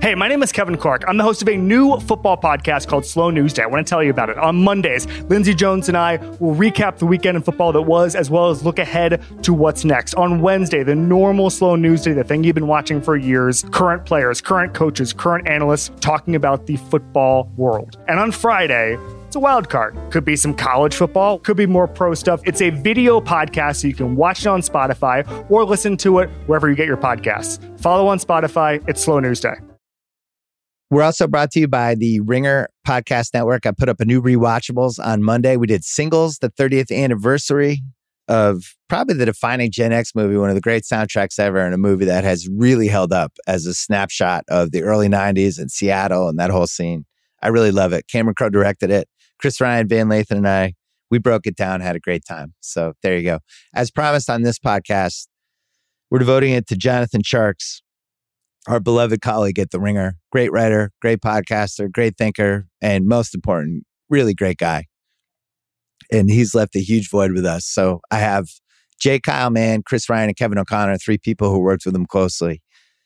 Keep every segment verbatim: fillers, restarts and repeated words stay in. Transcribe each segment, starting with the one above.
Hey, my name is Kevin Clark. I'm the host of a new football podcast called Slow News Day. I want to tell you about it. On Mondays, Lindsey Jones and I will recap the weekend in football that was, as well as look ahead to what's next. On Wednesday, the normal Slow News Day, the thing you've been watching for years, current players, current coaches, current analysts talking about the football world. And on Friday, it's a wild card. Could be some college football, could be more pro stuff. It's a video podcast, so you can watch it on Spotify or listen to it wherever you get your podcasts. Follow on Spotify. It's Slow News Day. We're also brought to you by the Ringer Podcast Network. I put up a new Rewatchables on Monday. We did Singles, the thirtieth anniversary of probably the defining Gen X movie, one of the great soundtracks ever, and a movie that has really held up as a snapshot of the early nineties in Seattle and that whole scene. I really love it. Cameron Crowe directed it. Chris Ryan, Van Lathan, and I, we broke it down, had a great time. So there you go. As promised on this podcast, we're devoting it to Jonathan Tjarks, our beloved colleague at The Ringer. Great writer, great podcaster, great thinker, and most important, really great guy. And he's left a huge void with us. So I have Jay Kyle Mann, Chris Ryan, and Kevin O'Connor, three people who worked with him closely.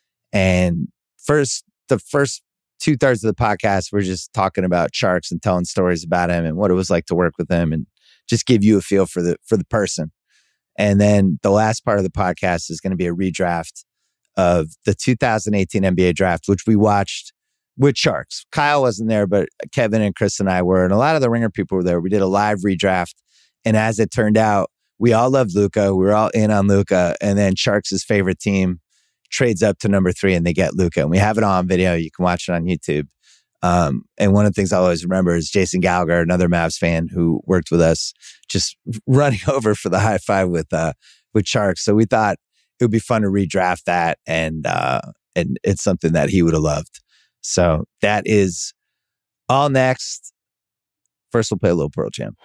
And first, the first two thirds of the podcast, we're just talking about Tjarks and telling stories about him and what it was like to work with him and just give you a feel for the for the person. And then the last part of the podcast is going to be a redraft of the two thousand eighteen N B A draft, which we watched with Tjarks. Kyle wasn't there, but Kevin and Chris and I were, and a lot of the Ringer people were there. We did a live redraft. And as it turned out, we all loved Luka. We were all in on Luka. And then Tjarks' favorite team trades up to number three and they get Luka. And we have it all on video. You can watch it on YouTube. Um, and one of the things I always remember is Jason Gallagher, another Mavs fan who worked with us, just running over for the high five with uh, with Tjarks. So we thought it would be fun to redraft that, and uh, and it's something that he would have loved. So that is all next. First, we'll play a little Pearl Jam.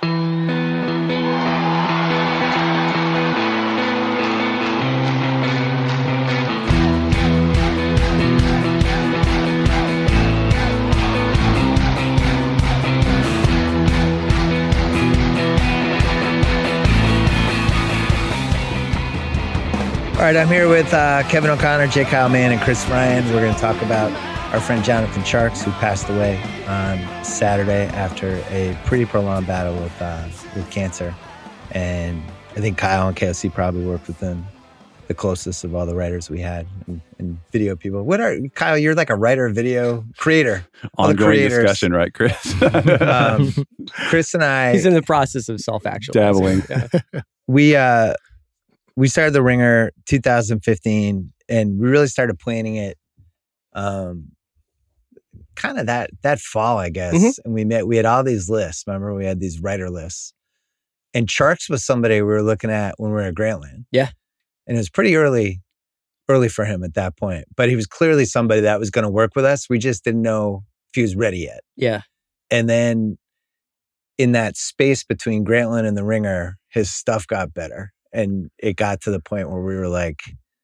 All right, I'm here with uh, Kevin O'Connor, Jay Kyle Mann, and Chris Ryan. We're going to talk about our friend Jonathan Tjarks, who passed away on Saturday after a pretty prolonged battle with uh, with cancer. And I think Kyle and K O C probably worked with him the closest of all the writers we had and, and video people. What are Kyle? You're like a writer, video creator. Ongoing discussion, right, Chris? um, Chris and I. He's in the process of self-actualizing. Dabbling. Yeah. We uh, we started The Ringer two thousand fifteen, and we really started planning it. Um, kind of that that fall, I guess. Mm-hmm. And we met. We had all these lists. Remember, we had these writer lists. And Tjarks was somebody we were looking at when we were at Grantland. Yeah. And it was pretty early, early for him at that point. But he was clearly somebody that was going to work with us. We just didn't know if he was ready yet. Yeah. And then in that space between Grantland and The Ringer, his stuff got better. And it got to the point where we were like,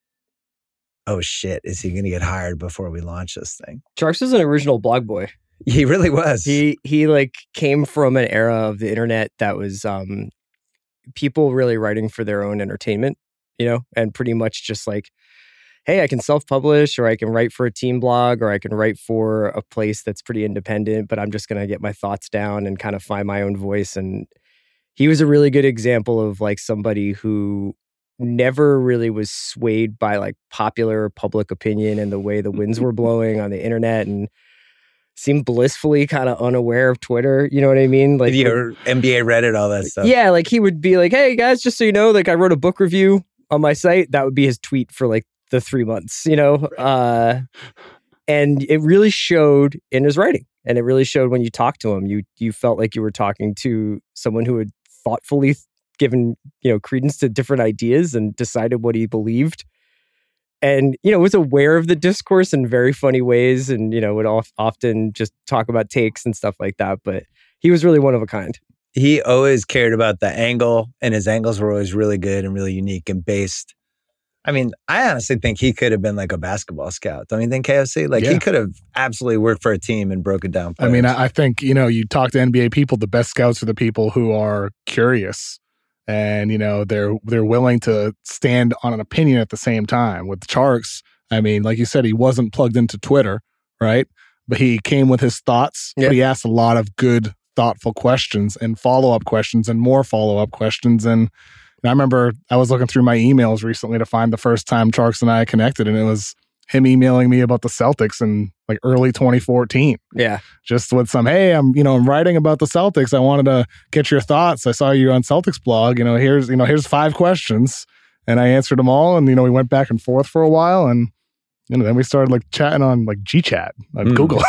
oh shit, is he going to get hired before we launch this thing? Tjarks was an original blog boy. He really was. He he like came from an era of the internet that was um, people really writing for their own entertainment, you know, and pretty much just like, hey, I can self-publish, or I can write for a team blog, or I can write for a place that's pretty independent, but I'm just going to get my thoughts down and kind of find my own voice. And he was a really good example of like somebody who never really was swayed by like popular public opinion and the way the winds were blowing on the internet, and seemed blissfully kind of unaware of Twitter. You know what I mean? Like your N B A, Reddit, all that stuff. Yeah, like he would be like, hey guys, just so you know, like I wrote a book review on my site. That would be his tweet for like the three months, you know? Uh, and it really showed in his writing. And it really showed when you talked to him. You you felt like you were talking to someone who had thoughtfully given, you know, credence to different ideas and decided what he believed. And, you know, was aware of the discourse in very funny ways, and, you know, would oft, often just talk about takes and stuff like that. But he was really one of a kind. He always cared about the angle, and his angles were always really good and really unique and based. I mean, I honestly think he could have been like a basketball scout. Don't you think, K O C? Like, yeah. He could have absolutely worked for a team and broken down players. I mean, I think, you know, you talk to N B A people, the best scouts are the people who are curious. And, you know, they're they're willing to stand on an opinion at the same time. With Tjarks, I mean, like you said, he wasn't plugged into Twitter, right? But he came with his thoughts. Yeah. But he asked a lot of good, thoughtful questions and follow-up questions and more follow-up questions. And, and I remember I was looking through my emails recently to find the first time Charks and I connected, and it was him emailing me about the Celtics in like early twenty fourteen. Yeah. Just with some, hey, I'm, you know, I'm writing about the Celtics. I wanted to get your thoughts. I saw you on Celtics blog. You know, here's, you know, here's five questions. And I answered them all. And, you know, we went back and forth for a while. And, you know, then we started like chatting on like G Chat on mm. Google.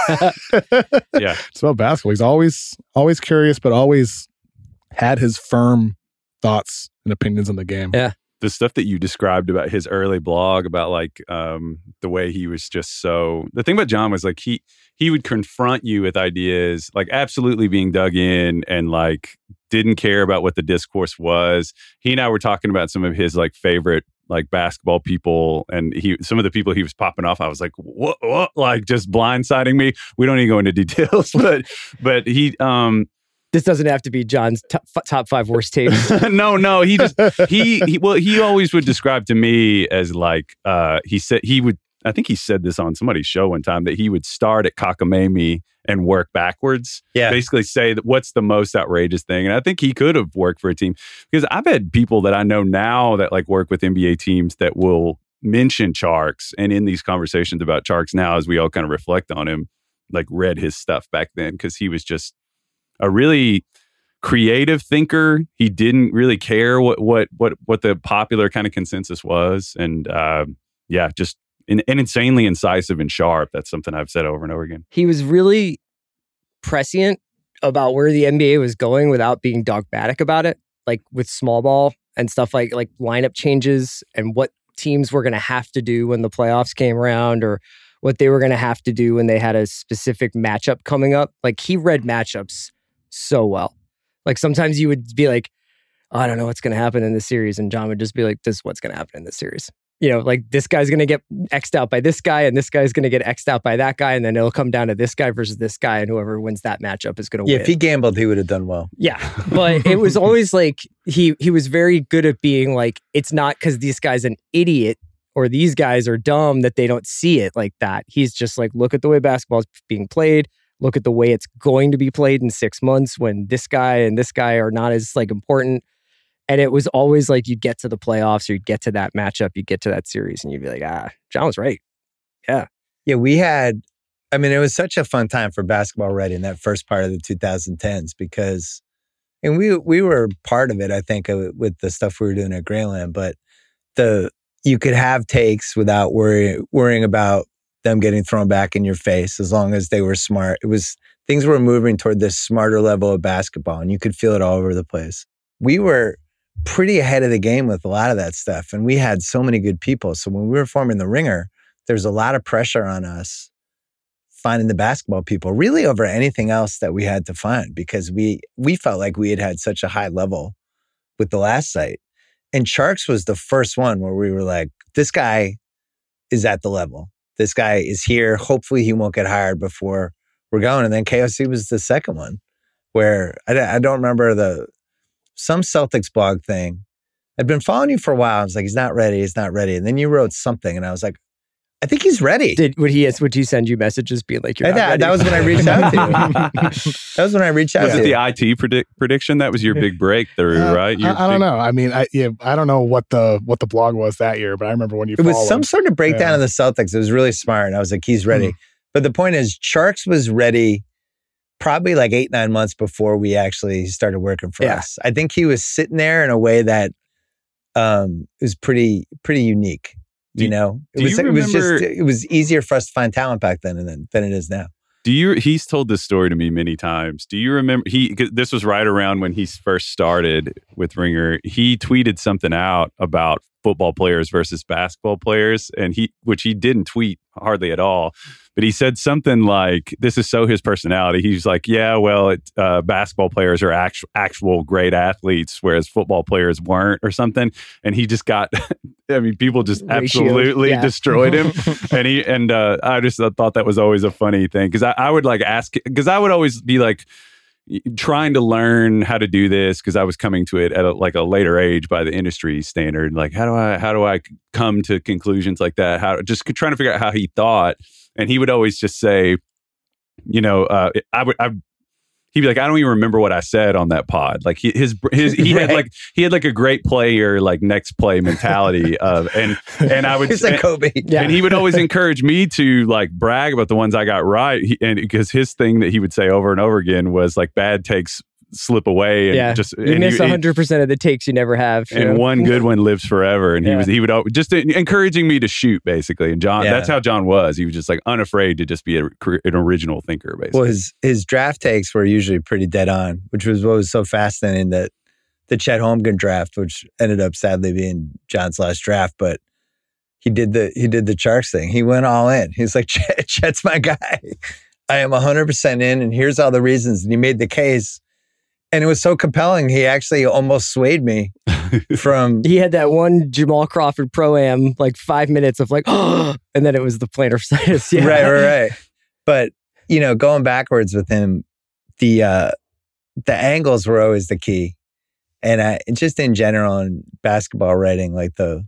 Yeah. It's about basketball. He's always, always curious, but always had his firm thoughts and opinions on the game. Yeah. The stuff that you described about his early blog about like um, the way he was just so, the thing about John was like, he, he would confront you with ideas, like absolutely being dug in and like didn't care about what the discourse was. He and I were talking about some of his like favorite like basketball people, and he, some of the people he was popping off, I was like, what, what? Like just blindsiding me. We don't even go into details, but, but he, um, this doesn't have to be John's top, top five worst takes. no, no. He just, he, he, well, he always would describe to me as like, uh, he said, he would, I think he said this on somebody's show one time, that he would start at cockamamie and work backwards. Yeah. Basically say that what's the most outrageous thing. And I think he could have worked for a team, because I've had people that I know now that like work with N B A teams that will mention Charks, and in these conversations about Charks now, as we all kind of reflect on him, like read his stuff back then, because he was just a really creative thinker. He didn't really care what what what what the popular kind of consensus was, and uh, yeah, just in, and insanely incisive and sharp. That's something I've said over and over again. He was really prescient about where the N B A was going without being dogmatic about it, like with small ball and stuff like like lineup changes and what teams were going to have to do when the playoffs came around, or what they were going to have to do when they had a specific matchup coming up. Like he read matchups so well. Like sometimes you would be like, oh, I don't know what's going to happen in this series. And John would just be like, this is what's going to happen in this series. You know, like this guy's going to get X'd out by this guy, and this guy's going to get X'd out by that guy. And then it'll come down to this guy versus this guy. And whoever wins that matchup is going to yeah, win. If he gambled, he would have done well. Yeah. But it was always like, he, he was very good at being like, it's not because this guy's an idiot or these guys are dumb that they don't see it like that. He's just like, look at the way basketball is being played. Look at the way it's going to be played in six months when this guy and this guy are not as like important. And it was always like you'd get to the playoffs or you'd get to that matchup, you'd get to that series, and you'd be like, ah, John was right. Yeah. Yeah, we had, I mean, it was such a fun time for basketball already in that first part of the twenty tens, because, and we we were part of it, I think, with the stuff we were doing at Greyland, but the you could have takes without worry, worrying about them getting thrown back in your face, as long as they were smart. It was, things were moving toward this smarter level of basketball, and you could feel it all over the place. We were pretty ahead of the game with a lot of that stuff, and we had so many good people. So when we were forming the Ringer, there's a lot of pressure on us finding the basketball people, really over anything else that we had to find, because we we felt like we had had such a high level with the last site. And Charks was the first one where we were like, this guy is at the level. This guy is here. Hopefully he won't get hired before we're going. And then K O C was the second one, where I, I don't remember the, some Celtics blog thing. I'd been following you for a while. I was like, he's not ready. He's not ready. And then you wrote something, and I was like, I think he's ready. Did would he would he send you messages being like, you're not that, ready? That was when I reached out to you. That was when I reached out was to you. Was it you. the I T predict, prediction? That was your big breakthrough, uh, right? Your I, I don't big, know. I mean, I yeah, I don't know what the what the blog was that year, but I remember when you It was followed. some sort of breakdown Yeah. of the Celtics. It was really smart. And I was like, he's ready. Mm. But the point is, Charks was ready probably like eight, nine months before we actually started working for Yeah. us. I think he was sitting there in a way that um, was pretty, pretty unique. Do- You know, it do was, you it was just, remember- it was easier for us to find talent back then than, than it is now. Do you? He's told this story to me many times. Do you remember? He 'cause this was right around when he first started with Ringer. He tweeted something out about football players versus basketball players, and he, which he didn't tweet hardly at all, but he said something like, "This is so his personality." He's like, "Yeah, well, it, uh, basketball players are actual actual great athletes, whereas football players weren't," or something. And he just got, I mean, people just Ratioed, absolutely yeah. destroyed him. and he and uh, I just thought that was always a funny thing, because I, I would like ask, because I would always be like, trying to learn how to do this because I was coming to it at a, like a later age by the industry standard. Like, how do I how do I come to conclusions like that? How just trying to figure out how he thought. And he would always just say, you know, uh, I would I. He'd be like, I don't even remember what I said on that pod. Like he, his, his, he right. had like, he had like a great player, like next play mentality of, and, and I would, he's like Kobe. Yeah. And he would always encourage me to like brag about the ones I got right. He, and because his thing that he would say over and over again was like bad takes slip away and yeah. just you and miss a hundred percent of the takes you never have, and know? One good one lives forever. And he yeah. was he would just encouraging me to shoot basically. And John, yeah. that's how John was. He was just like unafraid to just be a, an original thinker. Basically, well, his his draft takes were usually pretty dead on, which was what was so fascinating. That the Chet Holmgren draft, which ended up sadly being John's last draft, but he did the he did the Charks thing. He went all in. He's like, Chet, Chet's my guy. I am a hundred percent in, and here's all the reasons. And he made the case. And it was so compelling. He actually almost swayed me from. He had that one Jamal Crawford pro-am, like five minutes of like, oh, and then it was the plantar fasciitis. Yeah. Right, right, right. But, you know, going backwards with him, the uh, the angles were always the key. And I just in general in basketball writing, like the,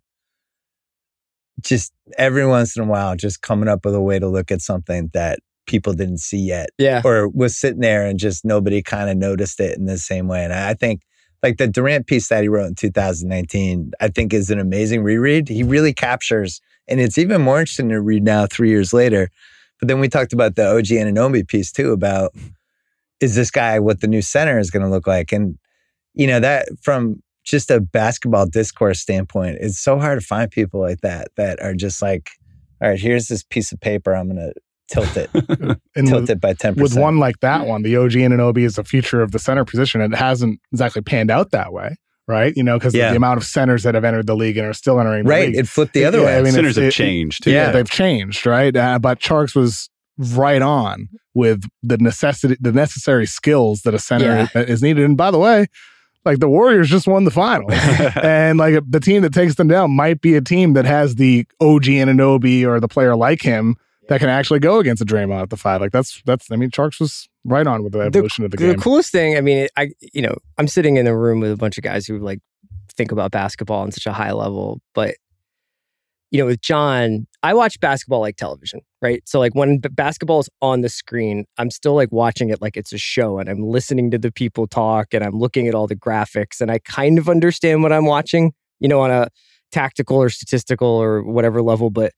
just every once in a while, just coming up with a way to look at something that people didn't see yet, yeah, or was sitting there and just nobody kind of noticed it in the same way. And I think like the Durant piece that he wrote in two thousand nineteen, I think is an amazing reread. He really captures, and it's even more interesting to read now three years later. But then we talked about the O G Anunoby piece too, about is this guy what the new center is going to look like? And you know, that from just a basketball discourse standpoint, it's so hard to find people like that that are just like, all right, here's this piece of paper, I'm going to tilt it, and tilt with, it by ten percent. With one like that one, the O G Anunoby is the future of the center position. It hasn't exactly panned out that way, right? You know, because yeah. of the amount of centers that have entered the league and are still entering the right. league. It flipped the other yeah, way. I mean, centers have it, changed too. Yeah, yeah, they've changed, right? Uh, but Charks was right on with the necessity, the necessary skills that a center Yeah. is needed. And by the way, like the Warriors just won the finals, and like the team that takes them down might be a team that has the O G Anunoby or the player like him that can actually go against a Draymond at the five. Like that's that's. I mean, Charks was right on with the evolution the, of the, the game. The coolest thing, I mean, I you know, I'm sitting in a room with a bunch of guys who like think about basketball on such a high level, but you know, with John, I watch basketball like television, right? So like when b- basketball is on the screen, I'm still like watching it like it's a show, and I'm listening to the people talk, and I'm looking at all the graphics, and I kind of understand what I'm watching, you know, on a tactical or statistical or whatever level. But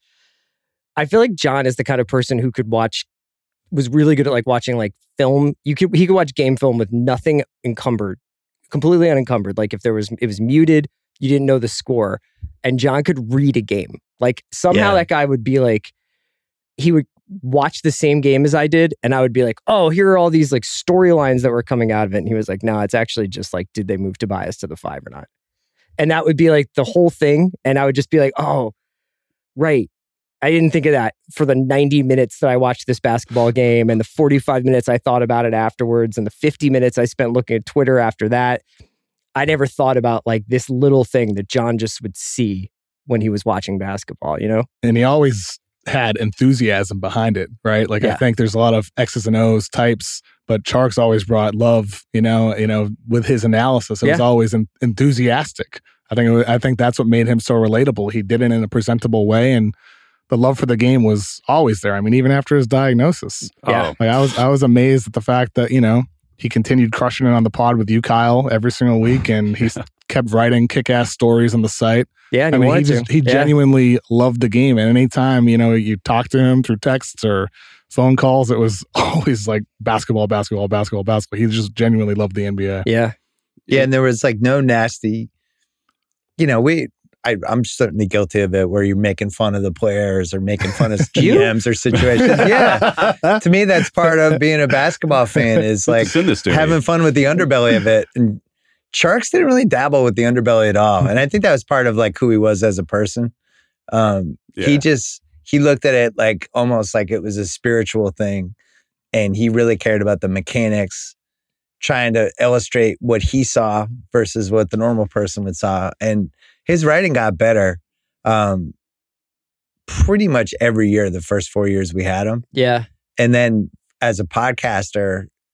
I feel like John is the kind of person who could watch, was really good at like watching like film. You could he could watch game film with nothing encumbered, completely unencumbered. Like if there was it was muted, you didn't know the score, and John could read a game. Like somehow Yeah. that guy would be like, he would watch the same game as I did, and I would be like, oh, here are all these like storylines that were coming out of it. And he was like, no, it's actually just like, did they move Tobias to the five or not? And that would be like the whole thing. And I would just be like, oh, right. I didn't think of that for the ninety minutes that I watched this basketball game, and the forty-five minutes I thought about it afterwards, and the fifty minutes I spent looking at Twitter after that. I never thought about like this little thing that John just would see when he was watching basketball, you know? And he always had enthusiasm behind it, right? Like Yeah. I think there's a lot of X's and O's types, but Charks always brought love, you know, you know, with his analysis. It was Yeah. always en- enthusiastic. I think it was, I think that's what made him so relatable. He did it in a presentable way, and the love for the game was always there. I mean, even after his diagnosis. Yeah. Like I was I was amazed at the fact that, you know, he continued crushing it on the pod with you, Kyle, every single week, and he kept writing kick-ass stories on the site. Yeah, and I he mean, he wanted just to. he Yeah. genuinely loved the game, and anytime you know you talk to him through texts or phone calls, it was always like basketball, basketball, basketball, basketball. He just genuinely loved the N B A. Yeah. Yeah, and there was like no nasty, you know, we, I, I'm certainly guilty of it where you're making fun of the players or making fun of G Ms or situations. Yeah. To me, that's part of being a basketball fan is like Send this to me. having fun with the underbelly of it. And Charks didn't really dabble with the underbelly at all. And I think that was part of like who he was as a person. Um, Yeah. He just, he looked at it like almost like it was a spiritual thing. And he really cared about the mechanics, trying to illustrate what he saw versus what the normal person would saw. And his writing got better um, pretty much every year, the first four years we had him. Yeah. And then as a podcaster,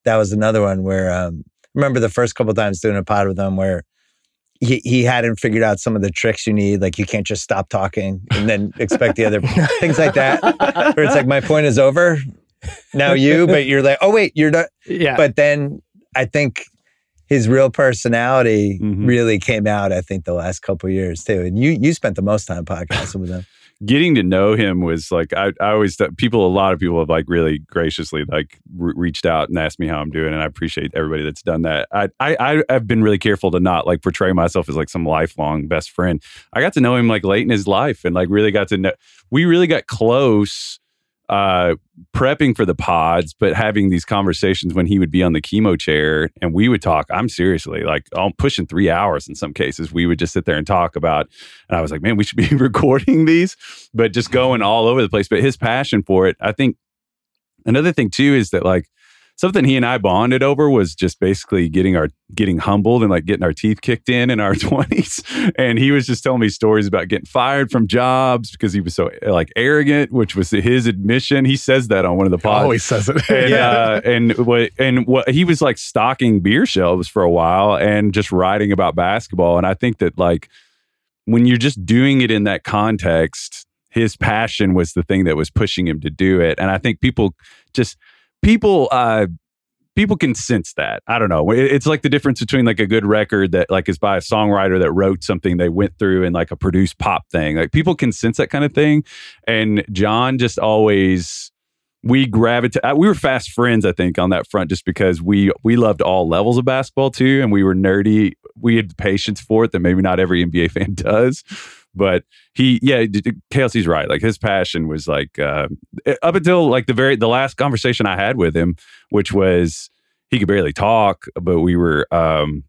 that was another one where um, I remember the first couple of times doing a pod with him where he, he hadn't figured out some of the tricks you need. Like you can't just stop talking and then expect the other things like that. Where it's like, my point is over. Now you, but you're like, oh wait, you're not. Yeah. But then I think his real personality Mhm. really came out, I think, the last couple of years too. And you you spent the most time podcasting with him. Getting to know him was like, I, I always, people, a lot of people have like really graciously like re- reached out and asked me how I'm doing. And I appreciate everybody that's done that. I, I, I've been really careful to not like portray myself as like some lifelong best friend. I got to know him like late in his life and like really got to know, we really got close uh, prepping for the pods, but having these conversations when he would be on the chemo chair and we would talk. I'm seriously like, I'm pushing three hours in some cases. We would just sit there and talk about, and I was like, man, we should be recording these, but just going all over the place. But his passion for it, I think another thing too is that like something he and I bonded over was just basically getting our getting humbled and like getting our teeth kicked in in our twenties. And he was just telling me stories about getting fired from jobs because he was so like arrogant, which was his admission. He says that on one of the pods. Always says it. And, Yeah. uh, and what and what he was like stocking beer shelves for a while and just writing about basketball. And I think that like when you're just doing it in that context, his passion was the thing that was pushing him to do it. And I think people just people uh people can sense that. I don't know. It- It's like the difference between like a good record that like is by a songwriter that wrote something they went through and like a produced pop thing. Like people can sense that kind of thing. And John just always we gravitated. We were fast friends, I think, on that front, just because we we loved all levels of basketball too, and we were nerdy. We had patience for it that maybe not every N B A fan does. But he, yeah, K L C's right. Like his passion was like uh, up until like the very the last conversation I had with him, which was he could barely talk, but we were. Um,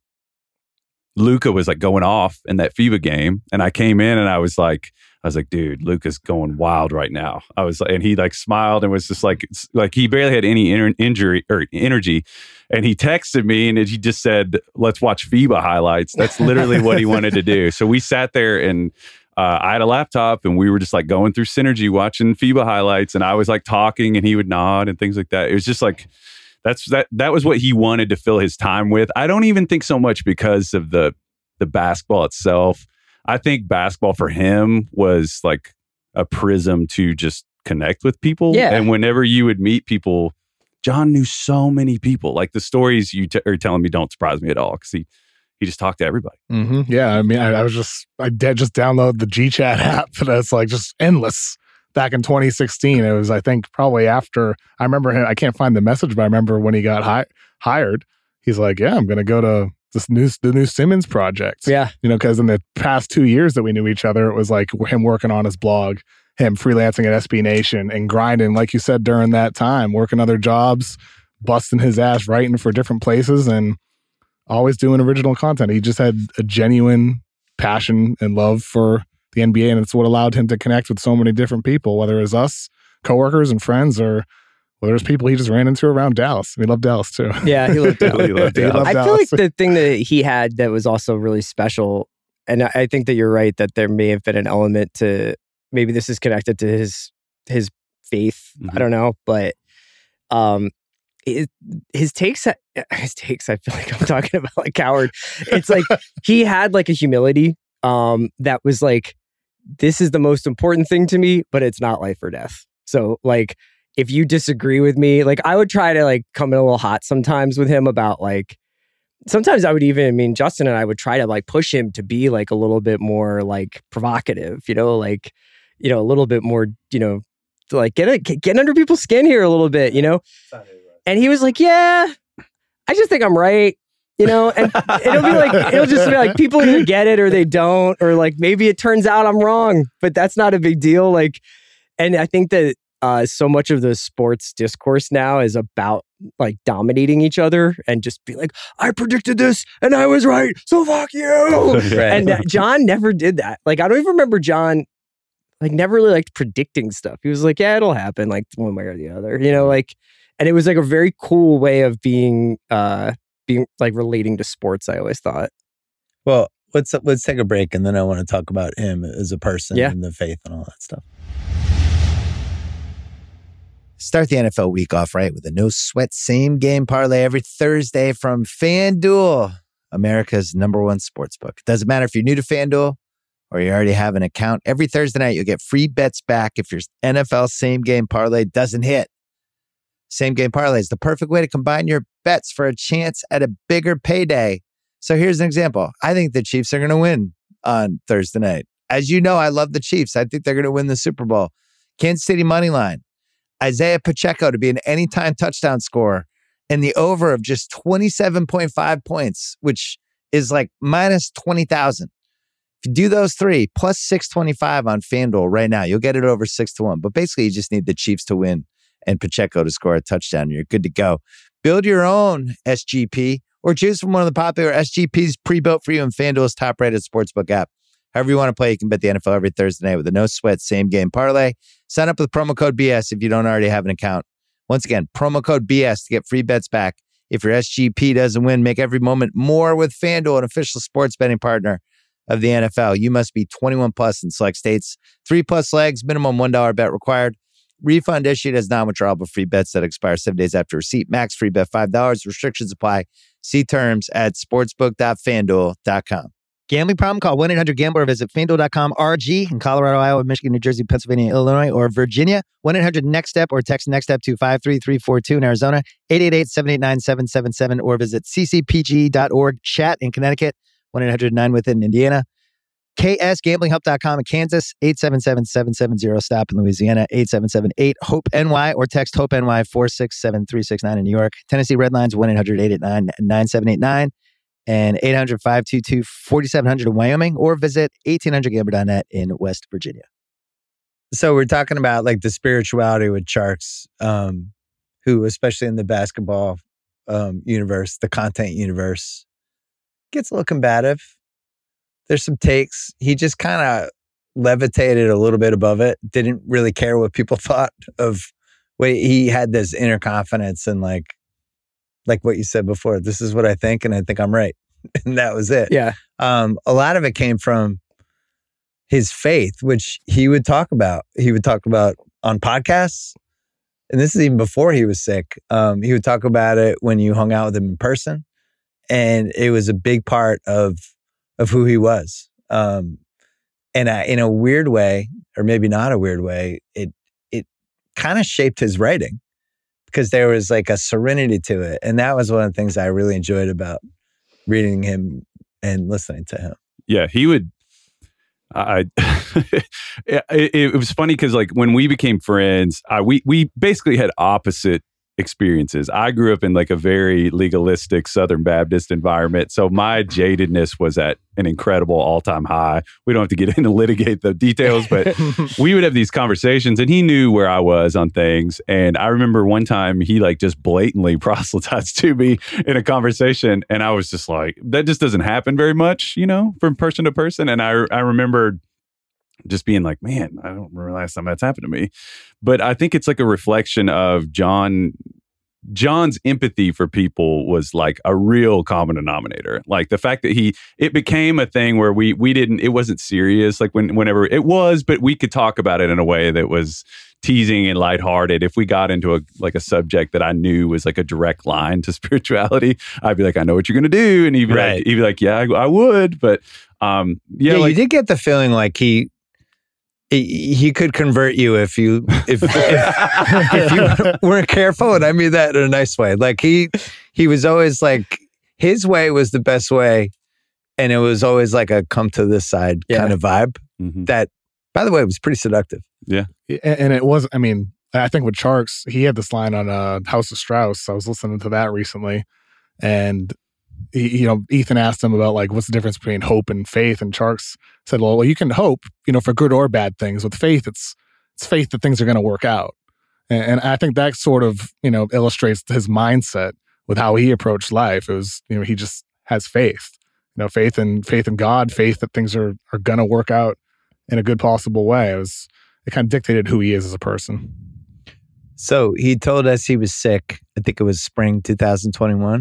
Luka was like going off in that FIBA game, and I came in and I was like, I was like, dude, Luka's going wild right now. I was like, and he like smiled and was just like, like he barely had any inter- injury or energy. And he texted me and he just said, let's watch FIBA highlights. That's literally what he wanted to do. So we sat there and uh, I had a laptop and we were just like going through Synergy watching FIBA highlights. And I was like talking and he would nod and things like that. It was just like, that's that, that was what he wanted to fill his time with. I don't even think so much because of the, the basketball itself. I think basketball for him was like a prism to just connect with people. Yeah. And whenever you would meet people, John knew so many people. Like the stories you t- are telling me don't surprise me at all because he, he just talked to everybody. Mm-hmm. Yeah, I mean, I, I was just, I did just download the G Chat app that's like just endless. Back in twenty sixteen, it was, I think, probably after, I remember him, I can't find the message, but I remember when he got hi- hired, he's like, yeah, I'm going to go to this new, the new Simmons project. Yeah. You know, because in the past two years that we knew each other, it was like him working on his blog, him freelancing at S B Nation and grinding, like you said, during that time, working other jobs, busting his ass, writing for different places and always doing original content. He just had a genuine passion and love for the N B A, and it's what allowed him to connect with so many different people, whether it was us, coworkers and friends, or whether it's people he just ran into around Dallas. He loved Dallas too. Yeah, he loved Dallas. He loved He Dallas. loved I feel Dallas. like the thing that he had that was also really special, and I I think that you're right that there may have been an element to maybe this is connected to his his faith. Mhm. I don't know, but um, his, his takes, his takes. I feel like I'm talking about like Coward. It's like he had like a humility um, that was like, this is the most important thing to me, but it's not life or death. So like, if you disagree with me, like I would try to like come in a little hot sometimes with him about like, sometimes I would even, I mean, Justin and I would try to like push him to be like a little bit more like provocative, you know, like, you know, a little bit more, you know, to like get it, get, get under people's skin here a little bit, you know? And he was like, yeah, I just think I'm right. You know, and it'll be like, it'll just be like people either get it or they don't, or like maybe it turns out I'm wrong, but that's not a big deal. Like, and I think that uh, so much of the sports discourse now is about like dominating each other and just be like, I predicted this and I was right, so fuck you. Right. And uh, John never did that. Like, I don't even remember John like never really liked predicting stuff. He was like, yeah, it'll happen like one way or the other, you know, like, and it was like a very cool way of being, uh, being like relating to sports, I always thought. Well, let's let's take a break, and then I want to talk about him as a person Yeah. and the faith and all that stuff. Start the N F L week off right with a no-sweat same-game parlay every Thursday from FanDuel, America's number one sportsbook. It doesn't matter if you're new to FanDuel or you already have an account. Every Thursday night, you'll get free bets back if your N F L same-game parlay doesn't hit. Same-game parlay is the perfect way to combine your bets for a chance at a bigger payday. So here's an example. I think the Chiefs are going to win on Thursday night. As you know, I love the Chiefs. I think they're going to win the Super Bowl. Kansas City money line. Isaiah Pacheco to be an anytime touchdown scorer, and the over of just twenty-seven point five points, which is like minus twenty thousand. If you do those three, plus six twenty-five on FanDuel right now, you'll get it over six to one. But basically, you just need the Chiefs to win and Pacheco to score a touchdown, and you're good to go. Build your own S G P or choose from one of the popular S G Ps pre-built for you in FanDuel's top-rated sportsbook app. However you want to play, you can bet the N F L every Thursday night with a no-sweat same-game parlay. Sign up with promo code B S if you don't already have an account. Once again, promo code B S to get free bets back. If your S G P doesn't win, make every moment more with FanDuel, an official sports betting partner of the N F L. You must be twenty-one plus in select states. Three plus legs, minimum one dollar bet required. Refund issued as non-withdrawable free bets that expire seven days after receipt. Max free bet five dollars. Restrictions apply. See terms at sportsbook dot fanduel dot com. Gambling problem? Call one eight hundred gambler or visit fanduel dot com R G in Colorado, Iowa, Michigan, New Jersey, Pennsylvania, Illinois, or Virginia. one eight hundred next step or text NEXTSTEP to five three three four two in Arizona. eight eight eight, seven eight nine, seven seven seven or visit c c p g dot org. Chat in Connecticut. one eight hundred nine within Indiana. k s gambling help dot com in Kansas. eight seven seven, seven seven zero stop in Louisiana. eight seven seven eight hope N Y or text hope N Y four six seven three six nine in New York. Tennessee Redlines one eight hundred eight eight nine nine seven eight nine. And eight hundred five two two four seven zero zero in Wyoming, or visit eighteen hundred gambler dot net in West Virginia. So we're talking about like the spirituality with Charks, um, who, especially in the basketball um, universe, the content universe, gets a little combative. There's some takes. He just kind of levitated a little bit above it. Didn't really care what people thought of. Wait, he had this inner confidence and like, like what you said before, this is what I think, and I think I'm right. And that was it. Yeah. Um, a lot of it came from his faith, which he would talk about. He would talk about on podcasts. And this is even before he was sick. Um, he would talk about it when you hung out with him in person. And it was a big part of of who he was. Um, and I, in a weird way, or maybe not a weird way, it it kind of shaped his writing, because there was like a serenity to it. And that was one of the things I really enjoyed about reading him and listening to him. Yeah, he would. I it, it was funny because like when we became friends, I, we we basically had opposite experiences. I grew up in like a very legalistic Southern Baptist environment, so my jadedness was at an incredible all-time high. We don't have to get into litigate the details, but we would have these conversations, and he knew where I was on things. And I remember one time he like just blatantly proselytized to me in a conversation, and I was just like, that just doesn't happen very much, you know, from person to person. And I I remember just being like, man, I don't remember the last time that's happened to me. But I think it's like a reflection of John. John's empathy for people was like a real common denominator. Like the fact that he, it became a thing where we we didn't, it wasn't serious. Like when whenever it was, but we could talk about it in a way that was teasing and lighthearted. If we got into a like a subject that I knew was like a direct line to spirituality, I'd be like, I know what you're going to do, and he'd be right. like, he'd be like, yeah, I, I would, but um, yeah, yeah like, you did get the feeling like he. He could convert you if you if, if if you weren't careful, and I mean that in a nice way. Like he he was always like, his way was the best way, and it was always like a come to this side yeah. kind of vibe. Mm-hmm. That, by the way, was pretty seductive. Yeah, and it was. I mean, I think with Charks, he had this line on uh, House of Strauss. I was listening to that recently, and he, you know, Ethan asked him about like, what's the difference between hope and faith? And Charks said, well, well, you can hope, you know, for good or bad things. With faith, it's it's faith that things are going to work out. And, and I think that sort of, you know, illustrates his mindset with how he approached life. It was, you know, he just has faith, you know, faith in faith in God, faith that things are are going to work out in a good possible way. It was, it kind of dictated who he is as a person. So he told us he was sick. I think it was spring two thousand twenty-one.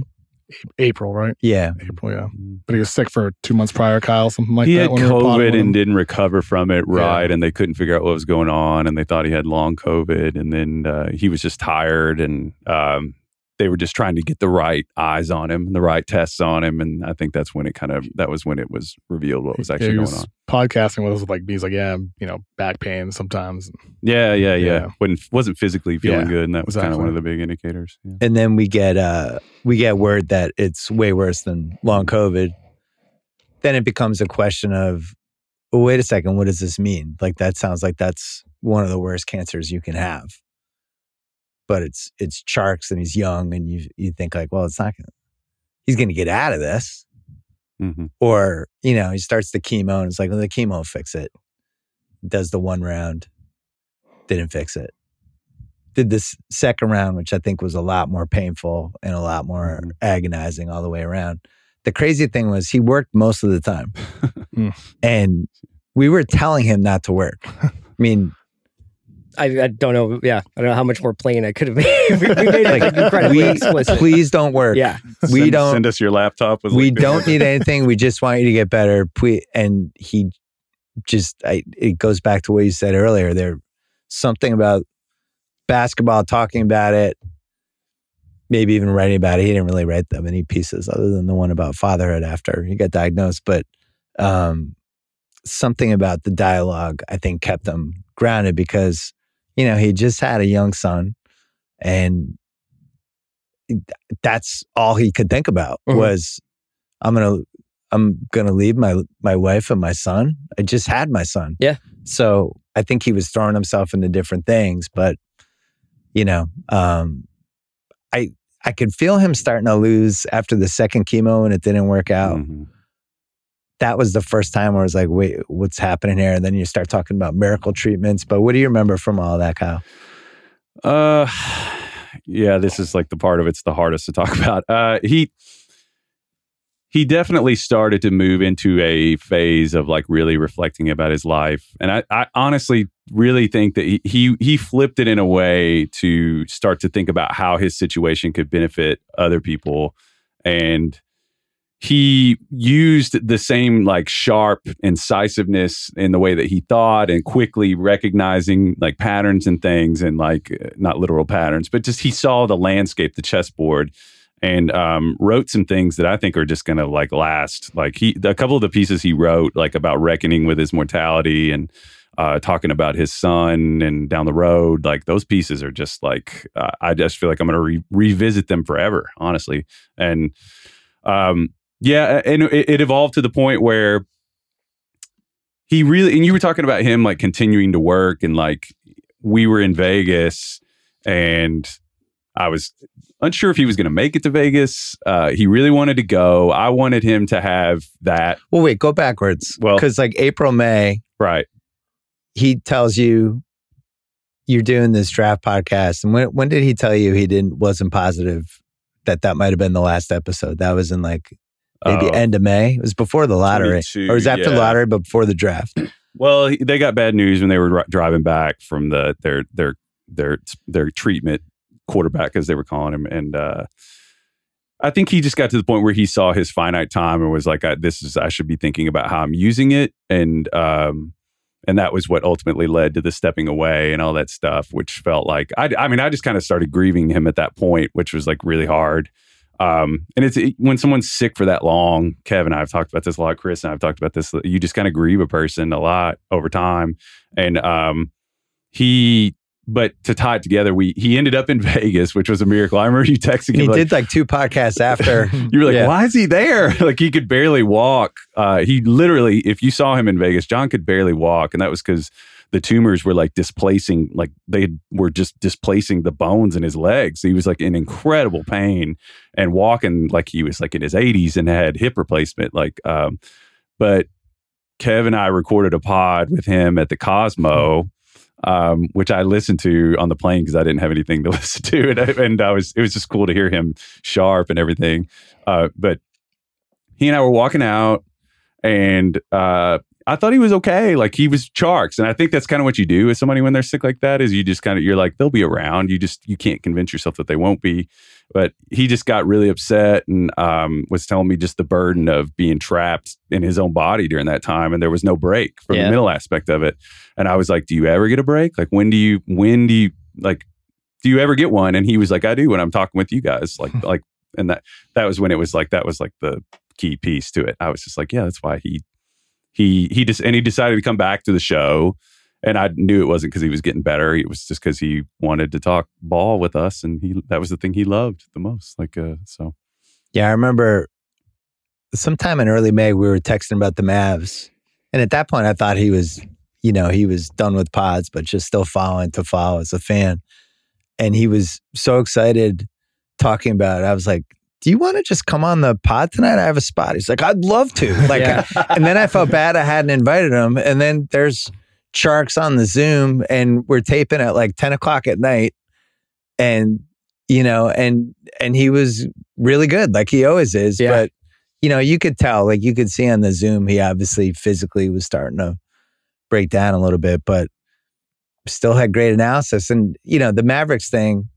April, right? Yeah. April, yeah. But he was sick for two months prior, Kyle, something like he that. had when we were potting with COVID him. and didn't recover from it right, Yeah. and they couldn't figure out what was going on, and they thought he had long COVID, and then uh, he was just tired, and um, they were just trying to get the right eyes on him, the right tests on him, and I think that's when it kind of that was when it was revealed what was actually yeah, he going was on. podcasting with us with like he's like, yeah, you know, back pain sometimes. Yeah, yeah, yeah. Yeah. Wasn't wasn't physically feeling Yeah, good, and that was kind of exactly. one of the big indicators. Yeah. And then we get uh we get word that it's way worse than long COVID. Then it becomes a question of, well, wait a second, what does this mean? Like that sounds like that's one of the worst cancers you can have. But it's it's Charks and he's young, and you you think like, well, it's not gonna he's gonna get out of this. Mm-hmm. Or, you know, he starts the chemo and it's like, well, the chemo will fix it. Does the one round, didn't fix it. Did this second round, which I think was a lot more painful and a lot more Mhm. agonizing all the way around. The crazy thing was he worked most of the time. Mm. And we were telling him not to work. I mean, I, I don't know. Yeah, I don't know how much more plain I could have made. we, we made it like, like, incredibly we, explicit. please don't work. Yeah, We send, don't send us your laptop. Was we like, don't need anything. We just want you to get better. Please. And he just, I, it goes back to what you said earlier. There, something about basketball, talking about it, maybe even writing about it. He didn't really write that many pieces other than the one about fatherhood after he got diagnosed. But um, something about the dialogue, I think, kept him grounded because, you know, he just had a young son, and that's all he could think about Mhm. was, I'm gonna, I'm gonna leave my my wife and my son. I just had my son. Yeah. So I think he was throwing himself into different things, but you know, um, I I could feel him starting to lose after the second chemo and it didn't work out. Mhm. That was the first time where I was like, wait, what's happening here? And then you start talking about miracle treatments. But what do you remember from all that, Kyle? Uh, yeah, this is like the part of it's the hardest to talk about. Uh, he he definitely started to move into a phase of like really reflecting about his life, and I, I honestly really think that he, he he flipped it in a way to start to think about how his situation could benefit other people, and he used the same like sharp incisiveness in the way that he thought and quickly recognizing like patterns and things and like uh, not literal patterns, but just he saw the landscape, the chessboard, and um, wrote some things that I think are just going to like last. Like he, a couple of the pieces he wrote like about reckoning with his mortality and uh, talking about his son and down the road, like those pieces are just like, uh, I just feel like I'm going to re- revisit them forever, honestly. And, um, yeah, and it, it evolved to the point where he really, and you were talking about him like continuing to work, and like we were in Vegas and I was unsure if he was going to make it to Vegas. Uh, he really wanted to go. I wanted him to have that. Well, wait, go backwards. Well- because like April, May, Right. he tells you you're doing this draft podcast. And when when did he tell you he didn't wasn't positive that that might have been the last episode? That was in like maybe Oh. end of May. It was before the lottery, twenty-two, or it was after the yeah. lottery, but before the draft. Well, he- they got bad news when they were ri- driving back from the their their their their treatment quarterback, as they were calling him, and uh, I think he just got to the point where he saw his finite time and was like, I, "This is I should be thinking about how I'm using it," and um, and that was what ultimately led to the stepping away and all that stuff, which felt like I I mean I just kind of started grieving him at that point, which was like really hard. Um, and it's it, when someone's sick for that long, Kevin and I have talked about this a lot, Chris and I've talked about this, you just kind of grieve a person a lot over time. And um, he, but to tie it together, we he ended up in Vegas, which was a miracle. I remember you texting And him he like, did like two podcasts after. you were like, Yeah. why is he there? Like he could barely walk. Uh, he literally, if you saw him in Vegas, John could barely walk. And that was because the tumors were like displacing, like they were just displacing the bones in his legs. He was like in incredible pain and walking like he was like in his eighties and had hip replacement. Like, um, but Kev and I recorded a pod with him at the Cosmo, um, which I listened to on the plane because I didn't have anything to listen to. And I, and I was, it was just cool to hear him sharp and everything. Uh, but he and I were walking out, and uh, I thought he was okay. Like he was Charks. And I think that's kind of what you do with somebody when they're sick like that is you just kind of, you're like, they'll be around. You just, you can't convince yourself that they won't be. But he just got really upset and um, was telling me just the burden of being trapped in his own body during that time. And there was no break from Yeah. the middle aspect of it. And I was like, do you ever get a break? Like, when do you, when do you, like, do you ever get one? And he was like, I do when I'm talking with you guys. Like, like, and that, that was when it was like, that was like the key piece to it. I was just like, yeah, that's why he, He he just and he decided to come back to the show, and I knew it wasn't because he was getting better. It was just because he wanted to talk ball with us, and he that was the thing he loved the most. Like uh, so, Yeah, I remember sometime in early May we were texting about the Mavs, and at that point I thought he was, you know, he was done with pods, but just still following to follow as a fan. And he was so excited talking about it. I was like, do you want to just come on the pod tonight? I have a spot. He's like, I'd love to. Like, Yeah. and then I felt bad I hadn't invited him. And then there's Charks on the Zoom, and we're taping at like ten o'clock at night. And, you know, and and he was really good, like he always is. Yeah. But, you know, you could tell, like you could see on the Zoom, he obviously physically was starting to break down a little bit, but still had great analysis. And, you know, the Mavericks thing,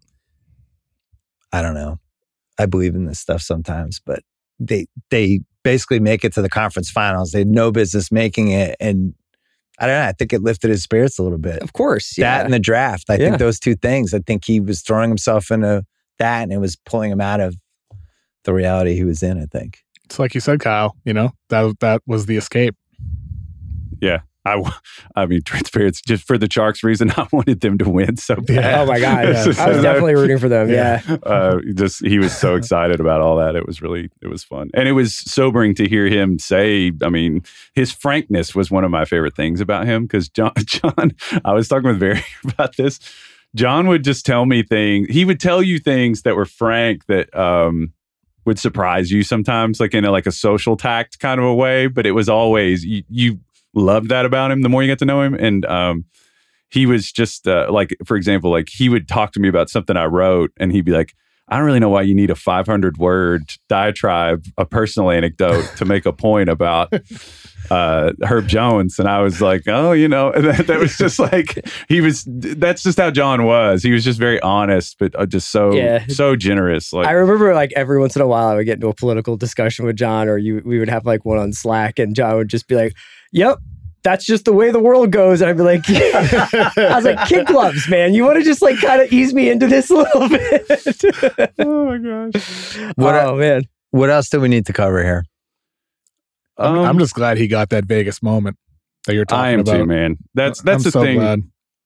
I don't know. I believe in this stuff sometimes, but they they basically make it to the conference finals. They had no business making it. And I don't know, I think it lifted his spirits a little bit. Of course. Yeah. That and the draft. I Yeah. think those two things. I think he was throwing himself into that, and it was pulling him out of the reality he was in, I think. It's like you said, Kyle, you know, that that was the escape. yeah. I, I mean, transparency, just for the Sharks reason, I wanted them to win so bad. Yeah. Oh my God. Yeah. I was definitely rooting for them. Yeah. uh, just he was so excited about all that. It was really, it was fun. And it was sobering to hear him say, I mean, his frankness was one of my favorite things about him. Because John, John, I was talking with Barry about this. John would just tell me things. He would tell you things that were frank that um, would surprise you sometimes, like in a, like a social tact kind of a way. But it was always, you, you loved that about him the more you get to know him. And um, he was just uh, like, for example, like he would talk to me about something I wrote, and he'd be like, I don't really know why you need a five hundred word diatribe, a personal anecdote to make a point about uh, Herb Jones. And I was like, oh, you know, and that, that was just like, he was, that's just how John was. He was just very honest, but uh, just so, Yeah. so generous. Like, I remember like every once in a while I would get into a political discussion with John, or you we would have like one on Slack, and John would just be like, yep, that's just the way the world goes. And I'd be like, I was like, kid gloves, man. You want to just like kind of ease me into this a little bit? oh my gosh. What oh, man. What else do we need to cover here? I'm, Um, I'm just glad he got that Vegas moment that you're talking I am about. too, man. That's, that's I'm the so thing. glad.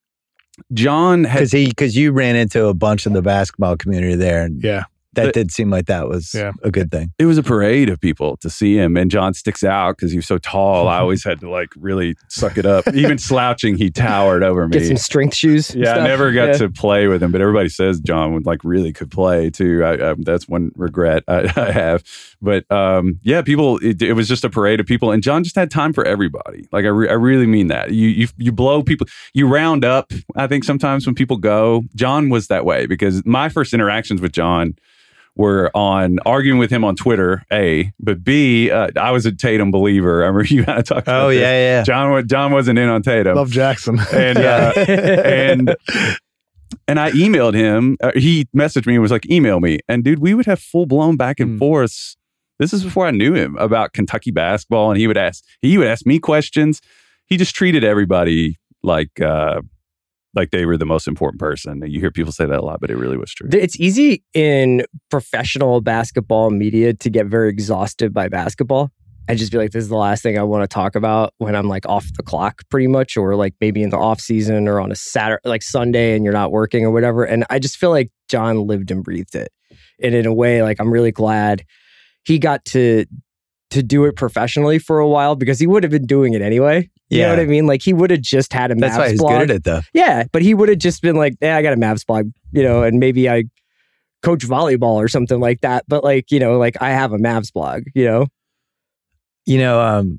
John had, Because he, because you ran into a bunch of the basketball community there, and Yeah. that The- did seem like that was Yeah. a good thing. it was a parade of people to see him, and John sticks out because he was so tall. I always had to like really suck it up. Even slouching, he towered over me. Get some strength shoes. and Yeah, I stuff. never got Yeah. to play with him, but everybody says John would like really could play too. I, I, that's one regret I, I have. But um, yeah, people. It, it was just a parade of people, and John just had time for everybody. Like I, re- I really mean that. You you you blow people. You round up. I think sometimes when people go, John was that way, because my first interactions with John were on arguing with him on Twitter, A, but B, uh, I was a Tatum believer. I remember you and I talked about Oh, this. yeah, yeah. John, wa- John wasn't in on Tatum. Love Jackson. And, uh, and, and I emailed him. Uh, he messaged me and was like, email me. And dude, we would have full blown back and Mm. forth. This is before I knew him, about Kentucky basketball. And he would ask, he would ask me questions. He just treated everybody like, uh, like they were the most important person. You hear people say that a lot, but it really was true. It's easy in professional basketball media to get very exhausted by basketball and just be like, this is the last thing I want to talk about when I'm like off the clock pretty much, or like maybe in the off season or on a Saturday, like Sunday, and you're not working or whatever. And I just feel like John lived and breathed it. And in a way, like I'm really glad he got to to do it professionally for a while, because he would have been doing it anyway. You Yeah. know what I mean? Like he would have just had a Mavs That's why he's blog. good at it, though. Yeah, but he would have just been like, yeah, I got a Mavs blog, you know, and maybe I coach volleyball or something like that. But like, you know, like I have a Mavs blog, you know? You know, um,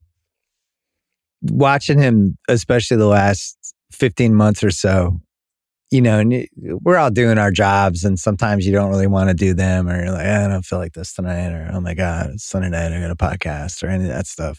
watching him, especially the last fifteen months or so, you know, and y- we're all doing our jobs, and sometimes you don't really want to do them, or you're like, "Eh, I don't feel like this tonight, or oh my God, it's Sunday night, I got a podcast, or any of that stuff.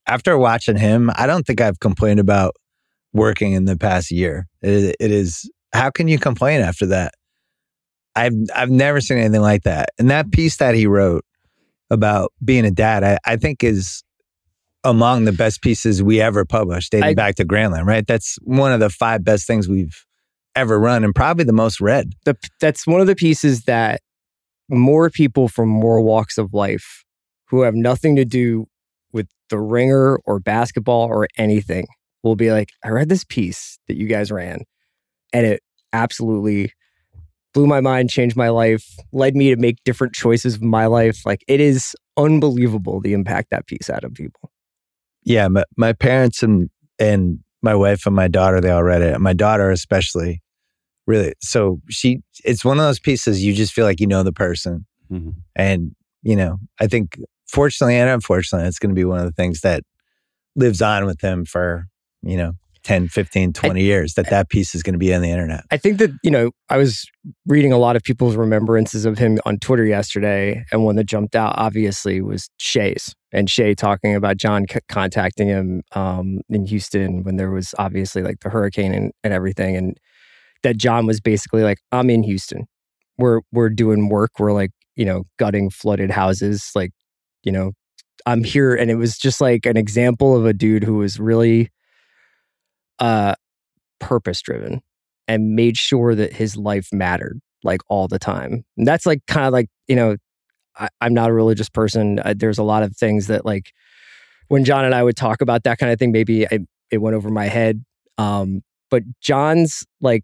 after watching him, I don't think I've complained about working in the past year. It, it is, how can you complain after that? I've I've never seen anything like that. And that piece that he wrote about being a dad, I, I think is among the best pieces we ever published, dating I, back to Grantland, right? That's one of the five best things we've ever run and probably the most read. The, that's one of the pieces that more people from more walks of life who have nothing to do with the Ringer or basketball or anything will be like, I read this piece that you guys ran and it absolutely blew my mind, changed my life, led me to make different choices of my life. Like, it is unbelievable the impact that piece had on people. Yeah, my, my parents and and my wife and my daughter, they all read it. My daughter especially, really. So she, it's one of those pieces you just feel like you know the person. Mm-hmm. And, you know, I think fortunately and unfortunately, it's going to be one of the things that lives on with him for, you know, ten, fifteen, twenty I, years, that that piece is going to be on the internet. I think that, you know, I was reading a lot of people's remembrances of him on Twitter yesterday, and one that jumped out, obviously, was Shay's. And Shay talking about John c- contacting him um, in Houston when there was obviously like the hurricane and, and everything. And that John was basically like, I'm in Houston. We're, we're doing work. We're like, you know, gutting flooded houses. Like, you know, I'm here. And it was just like an example of a dude who was really uh, purpose driven and made sure that his life mattered like all the time. And that's like kind of like, you know, I, I'm not a religious person. Uh, there's a lot of things that like when John and I would talk about that kind of thing, maybe I, it went over my head. Um, but John's like,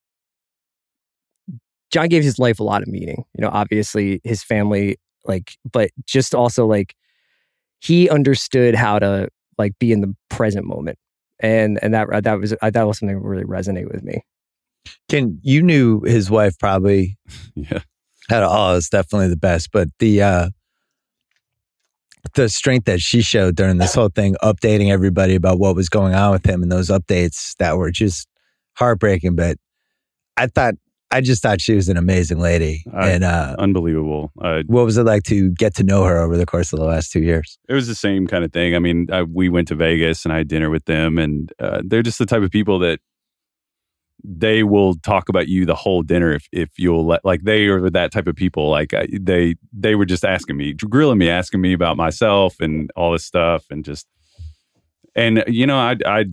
John gave his life a lot of meaning, you know, obviously his family, like, but just also like he understood how to like be in the present moment. And, and that, that was, that was something that really resonated with me. Ken, you knew his wife probably. Yeah. Out of all, it's definitely the best. But the uh, the strength that she showed during this whole thing, updating everybody about what was going on with him, and those updates that were just heartbreaking. But I thought, I just thought she was an amazing lady. I, and uh, unbelievable. Uh, what was it like to get to know her over the course of the last two years? It was the same kind of thing. I mean, I, we went to Vegas and I had dinner with them, and uh, they're just the type of people that they will talk about you the whole dinner if if you'll let, like, they are that type of people. Like I, they they were just asking me, grilling me, asking me about myself and all this stuff, and just and you know, I I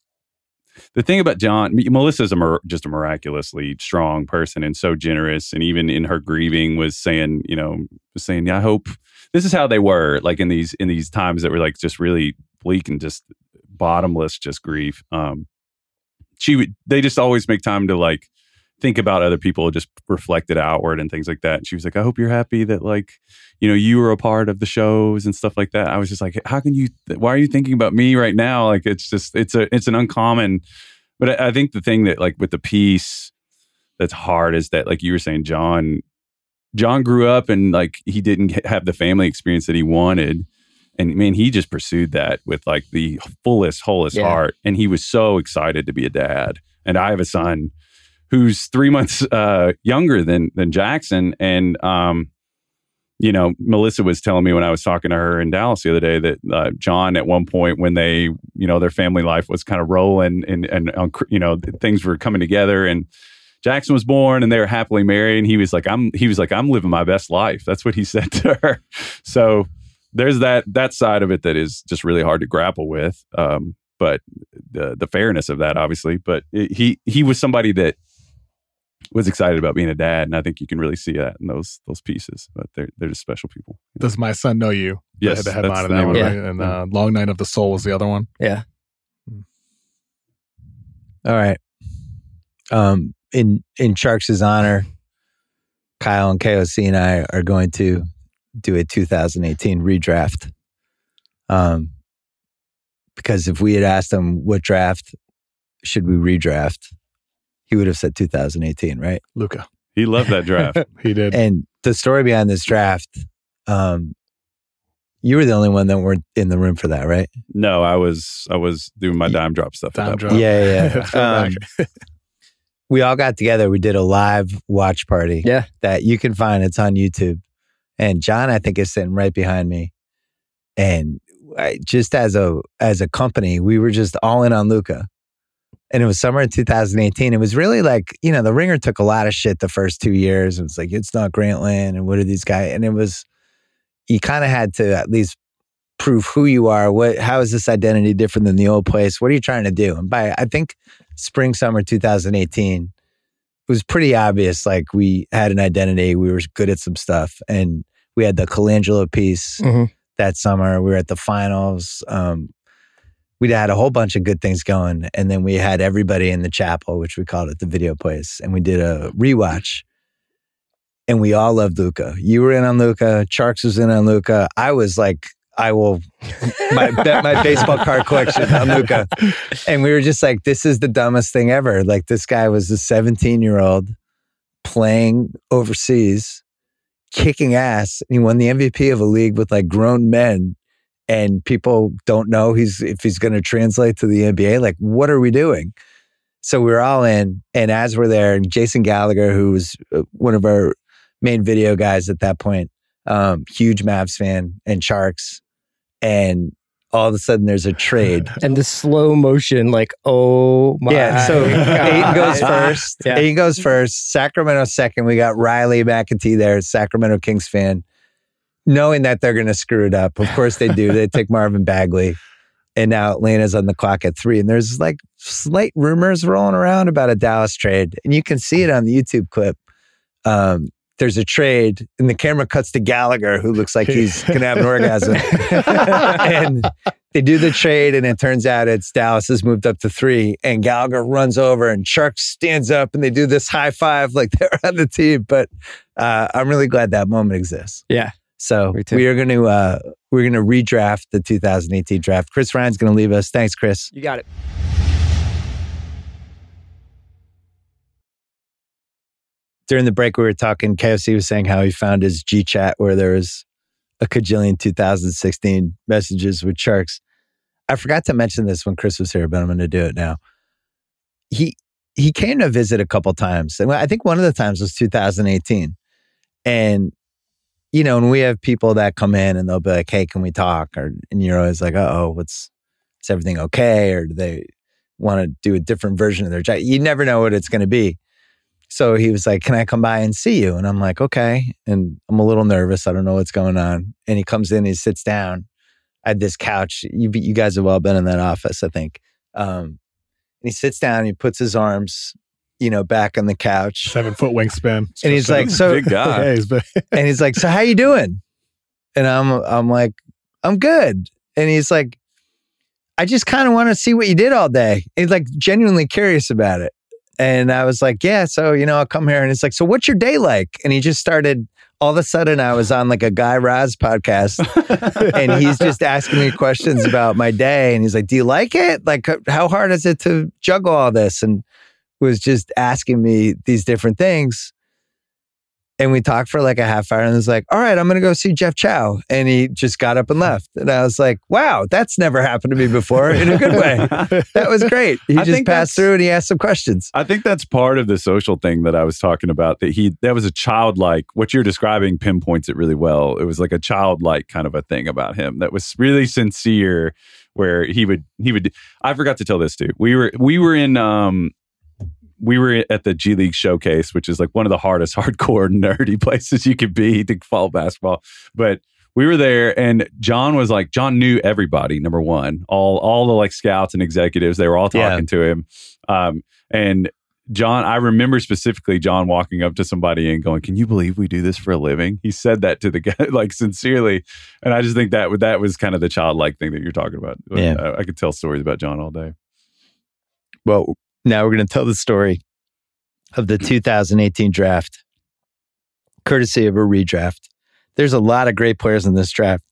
the thing about John, Melissa's a mir- just a miraculously strong person and so generous, and even in her grieving was saying, you know, was saying, yeah, I hope this is how they were, like in these in these times that were like just really bleak and just bottomless, just grief. Um, She would, they just always make time to like think about other people, just reflect it outward and things like that. And she was like, I hope you're happy that like, you know, you were a part of the shows and stuff like that. I was just like, how can you, th- why are you thinking about me right now? Like, it's just, it's a, it's an uncommon, but I, I think the thing that like with the piece that's hard is that, like you were saying, John, John grew up and like, he didn't have the family experience that he wanted. And man, he just pursued that with like the fullest, wholest Yeah. heart. And he was so excited to be a dad. And I have a son who's three months uh, younger than than Jackson. And, um, you know, Melissa was telling me when I was talking to her in Dallas the other day that uh, John, at one point when they, you know, their family life was kind of rolling and, and um, you know, things were coming together, and Jackson was born and they were happily married. And he was like, I'm, he was like, I'm living my best life. That's what he said to her. So there's that that side of it that is just really hard to grapple with, um, but the the fairness of that, obviously. But it, he he was somebody that was excited about being a dad, and I think you can really see that in those those pieces. But they're they're just special people. Does My Son Know You? Yes, the, the headline that's of the that name one, of it. right? And uh, Long Night of the Soul was the other one. Yeah. All right. Um, in in Sharks' honor, Kyle and K O C and I are going to do a two thousand eighteen redraft. Um, because if we had asked him what draft should we redraft, he would have said two thousand eighteen, right? Luka. He loved that draft. He did. And the story behind this draft, um, you were the only one that weren't in the room for that, right? No, I was I was doing my dime drop stuff. Dime at that drop. point. Yeah, yeah. yeah. Throwback. um, we all got together. We did a live watch party. Yeah. That you can find. It's on YouTube. And John, I think, is sitting right behind me. And I, just as a as a company, we were just all in on Luka. And it was summer of two thousand eighteen. It was really like, you know, the Ringer took a lot of shit the first two years. It was like, it's not Grantland, and what are these guys? And it was, you kind of had to at least prove who you are. What, how is this identity different than the old place? What are you trying to do? And by, I think, spring, summer two thousand eighteen, it was pretty obvious. Like, we had an identity. We were good at some stuff. And we had the Colangelo piece mm-hmm. that summer. We were at the finals. Um, We'd had a whole bunch of good things going. And then we had everybody in the chapel, which we called it the video place. And we did a rewatch. And we all loved Luka. You were in on Luka. Charks was in on Luka. I was like, I will my, bet my baseball card collection on Luka. And we were just like, this is the dumbest thing ever. Like, this guy was a seventeen-year-old playing overseas, kicking ass. And he won the M V P of a league with like grown men. And people don't know he's if he's going to translate to the N B A. Like, what are we doing? So we were all in. And as we're there, Jason Gallagher, who was one of our main video guys at that point, um, huge Mavs fan, and Charks. And all of a sudden there's a trade. And the slow motion, like, oh my Yeah, so God. Ayton goes first. Yeah. Ayton goes first. Sacramento second. We got Riley McEntee there, Sacramento Kings fan. Knowing that they're going to screw it up. Of course they do. They take Marvin Bagley. And now Atlanta's on the clock at three. And there's like slight rumors rolling around about a Dallas trade. And you can see it on the YouTube clip. Um, there's a trade and the camera cuts to Gallagher, who looks like he's going to have an orgasm. And they do the trade and it turns out it's Dallas has moved up to three. And Gallagher runs over and Chark stands up and they do this high five like they're on the team. But uh, I'm really glad that moment exists. Yeah. So we are going to uh, we're going to redraft the two thousand eighteen draft. Chris Ryan's going to leave us. Thanks, Chris. You got it. During the break, we were talking. K O C was saying how he found his G chat where there was a cajillion two thousand sixteen messages with Charks. I forgot to mention this when Chris was here, but I'm going to do it now. He he came to visit a couple times, and I think one of the times was two thousand eighteen, and. You know, and we have people that come in and they'll be like, hey, can we talk? Or, and you're always like, uh-oh, what's, is everything okay? Or do they want to do a different version of their job? You never know what it's going to be. So he was like, can I come by and see you? And I'm like, okay. And I'm a little nervous. I don't know what's going on. And he comes in, he sits down. I had this couch. You, you guys have all been in that office, I think. Um, and he sits down, he puts his arms you know, back on the couch. Seven foot wingspan. And he's like, so, big guy. Yeah, he's big. And he's like, so how you doing? And I'm, I'm like, I'm good. And he's like, I just kind of want to see what you did all day. He's like genuinely curious about it. And I was like, yeah, so, you know, I'll come here. And it's like, so what's your day like? And he just started, all of a sudden I was on like a Guy Raz podcast and he's just asking me questions about my day. And he's like, do you like it? Like, how hard is it to juggle all this? And was just asking me these different things. And we talked for like a half hour and was like, all right, I'm going to go see Jeff Chow. And he just got up and left. And I was like, wow, that's never happened to me before in a good way. That was great. He I just passed through and he asked some questions. I think that's part of the social thing that I was talking about, that he, that was a childlike, what you're describing pinpoints it really well. It was like a childlike kind of a thing about him that was really sincere, where he would, he would, I forgot to tell this too. We were, we were in, um, we were at the G League Showcase, which is like one of the hardest hardcore nerdy places you could be to follow basketball. But we were there and John was like, John knew everybody, number one, all, all the like scouts and executives, they were all talking yeah. to him. Um, and John, I remember specifically John walking up to somebody and going, can you believe we do this for a living? He said that to the guy, like sincerely. And I just think that that was kind of the childlike thing that you're talking about. Yeah. I, I could tell stories about John all day. Well, now we're going to tell the story of the two thousand eighteen draft, courtesy of a redraft. There's a lot of great players in this draft.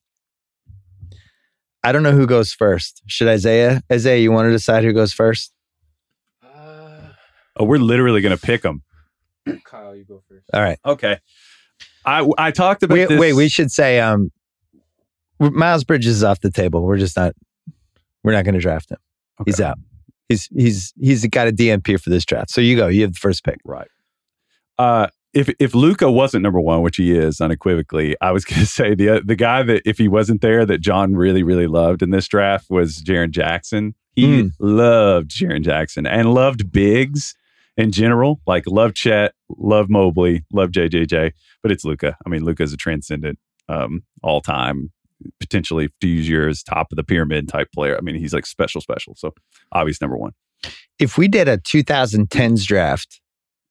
I don't know who goes first. Should Isaiah? Isaiah, you want to decide who goes first? Uh, oh, we're literally going to pick them. Kyle, you go first. All right. Okay. I I talked about wait, this. Wait, we should say um, Miles Bridges is off the table. We're just not, we're not going to draft him. Okay. He's out. He's he's he's got a D N P for this draft. So you go. You have the first pick. Right. Uh, if if Luka wasn't number one, which he is unequivocally, I was going to say the the guy that if he wasn't there that John really really loved in this draft was Jaren Jackson. He mm. loved Jaren Jackson and loved bigs in general. Like loved Chet, loved Mobley, loved J J J. But it's Luka. I mean, Luka is a transcendent, um, all time, potentially to use yours, top of the pyramid type player. I mean, he's like special, special. So obvious number one. If we did a twenty tens draft,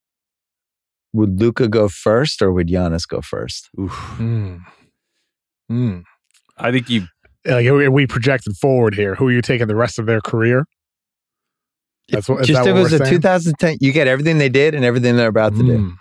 would Luka go first or would Giannis go first? Mm. Mm. I think you. Like we projected forward here. Who are you taking the rest of their career? That's what, just if it was a two thousand ten, you get everything they did and everything they're about to mm.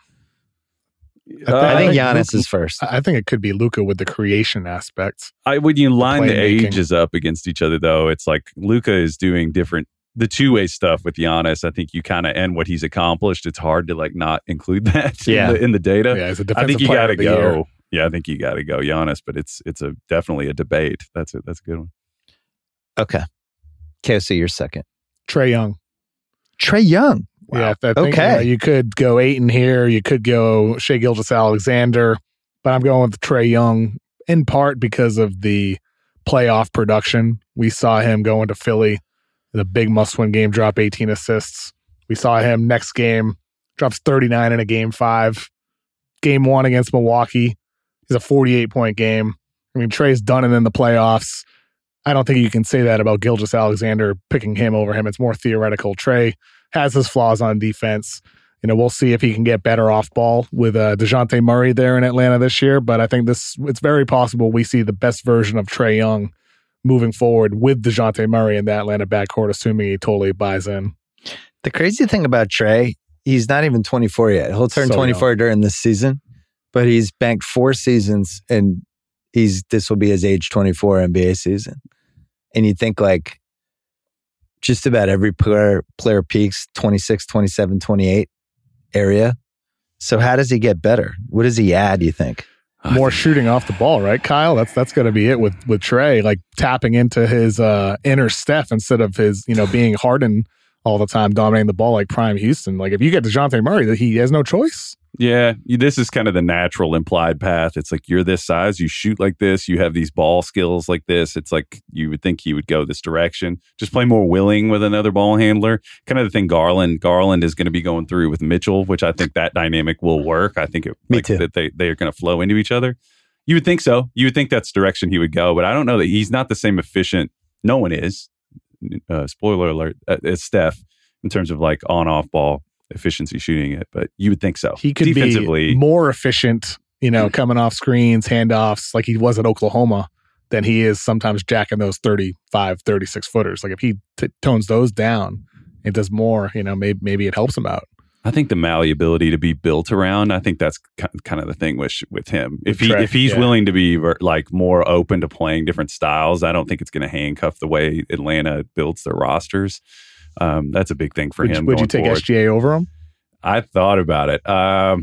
do. I, th- uh, I think Giannis Luka, is first. I think it could be Luka with the creation aspect. I when you line the, the ages up against each other, though, it's like Luka is doing different. The two-way stuff with Giannis, I think you kind of, and what he's accomplished, it's hard to like not include that yeah. in, the, in the data. Yeah, as a I think you got to go. Year. Yeah, I think you got to go Giannis, but it's it's a definitely a debate. That's a, that's a good one. Okay. Okay, so you're second. Trae Young. Trae Young. Wow. Yeah, I think, okay. You know, you could go Ayton here. You could go Shai Gilgeous-Alexander, but I'm going with Trae Young in part because of the playoff production. We saw him go into Philly. The big must-win game, drop eighteen assists. We saw him next game, drops thirty-nine in a game five. Game one against Milwaukee, he's a forty-eight point game. I mean, Trae's done it in the playoffs. I don't think you can say that about Gilgeous-Alexander, picking him over him. It's more theoretical. Trae has his flaws on defense. You know, we'll see if he can get better off ball with uh, DeJounte Murray there in Atlanta this year. But I think this it's very possible we see the best version of Trae Young moving forward with DeJounte Murray in the Atlanta backcourt, assuming he totally buys in. The crazy thing about Trae, he's not even twenty-four yet. He'll turn so twenty-four young. During this season, but he's banked four seasons, and he's this will be his age twenty-four N B A season. And you think like just about every player player peaks twenty-six, twenty-seven, twenty-eight area. So how does he get better? What does he add, you think? More shooting off the ball, right, Kyle? That's that's going to be it with with Trae, like tapping into his uh, inner Steph instead of his, you know, being Harden all the time, dominating the ball like prime Houston. Like if you get DeJounte Murray, he has no choice. Yeah, this is kind of the natural implied path. It's like you're this size, you shoot like this, you have these ball skills like this. It's like you would think he would go this direction. Just play more willing with another ball handler. Kind of the thing Garland Garland is going to be going through with Mitchell, which I think that dynamic will work. I think it, Me like, too. that they, they are going to flow into each other. You would think so. You would think that's the direction he would go, but I don't know that he's not the same efficient. No one is. Uh, spoiler alert, uh, as Steph in terms of like on-off ball efficiency shooting it, but you would think so. He could be more efficient, you know, coming off screens, handoffs, like he was at Oklahoma, than he is sometimes jacking those thirty-five, thirty-six footers. Like if he t- tones those down and does more, you know, maybe maybe it helps him out. I think the malleability to be built around, I think that's kind of the thing with with him. If he Trae, if he's yeah. willing to be like more open to playing different styles, I don't think it's going to handcuff the way Atlanta builds their rosters. Um, that's a big thing for would, him. Would you going take forward. S G A over him? I thought about it. Um,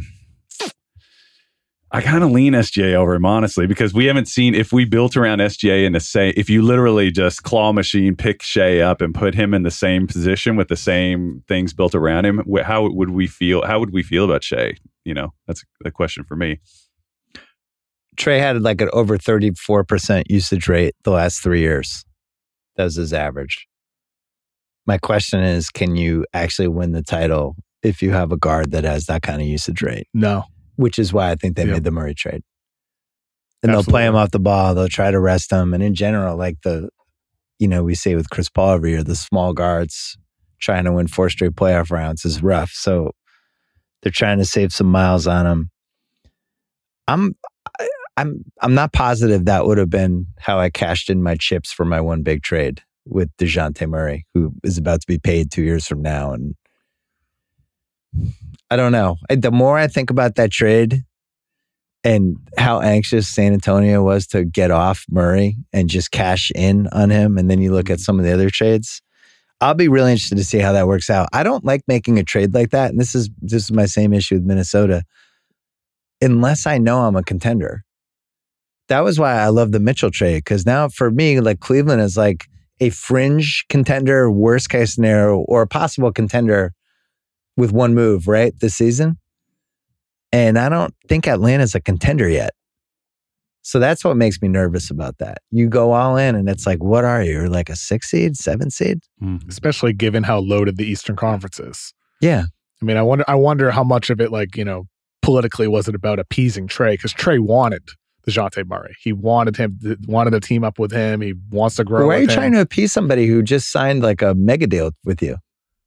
I kind of lean S G A over him, honestly, because we haven't seen, if we built around S G A in the same, if you literally just claw machine, pick Shai up and put him in the same position with the same things built around him, how would we feel? How would we feel about Shai? You know, that's a question for me. Trae had like an over thirty-four percent usage rate the last three years. That was his average. My question is, can you actually win the title if you have a guard that has that kind of usage rate? No. Which is why I think they yeah. made the Murray trade. And Absolutely. They'll play him off the ball. They'll try to rest him. And in general, like the, you know, we say with Chris Paul every year, the small guards trying to win four straight playoff rounds is rough. So they're trying to save some miles on him. I'm, I'm, I'm not positive that would have been how I cashed in my chips for my one big trade with DeJounte Murray, who is about to be paid two years from now. And I don't know. The more I think about that trade and how anxious San Antonio was to get off Murray and just cash in on him, and then you look at some of the other trades, I'll be really interested to see how that works out. I don't like making a trade like that. And this is this is my same issue with Minnesota. Unless I know I'm a contender. That was why I love the Mitchell trade, because now for me, like Cleveland is like a fringe contender, worst case scenario, or a possible contender with one move, right, this season. And I don't think Atlanta's a contender yet. So that's what makes me nervous about that. You go all in and it's like, what are you? You're like a six seed, seven seed? Mm-hmm. Especially given how loaded the Eastern Conference is. Yeah. I mean, I wonder I wonder how much of it, like, you know, politically was it about appeasing Trey? Because Trey wanted DeJounte Murray. He wanted him, wanted to team up with him. He wants to grow But why are you with him. trying to appease somebody who just signed like a mega deal with you?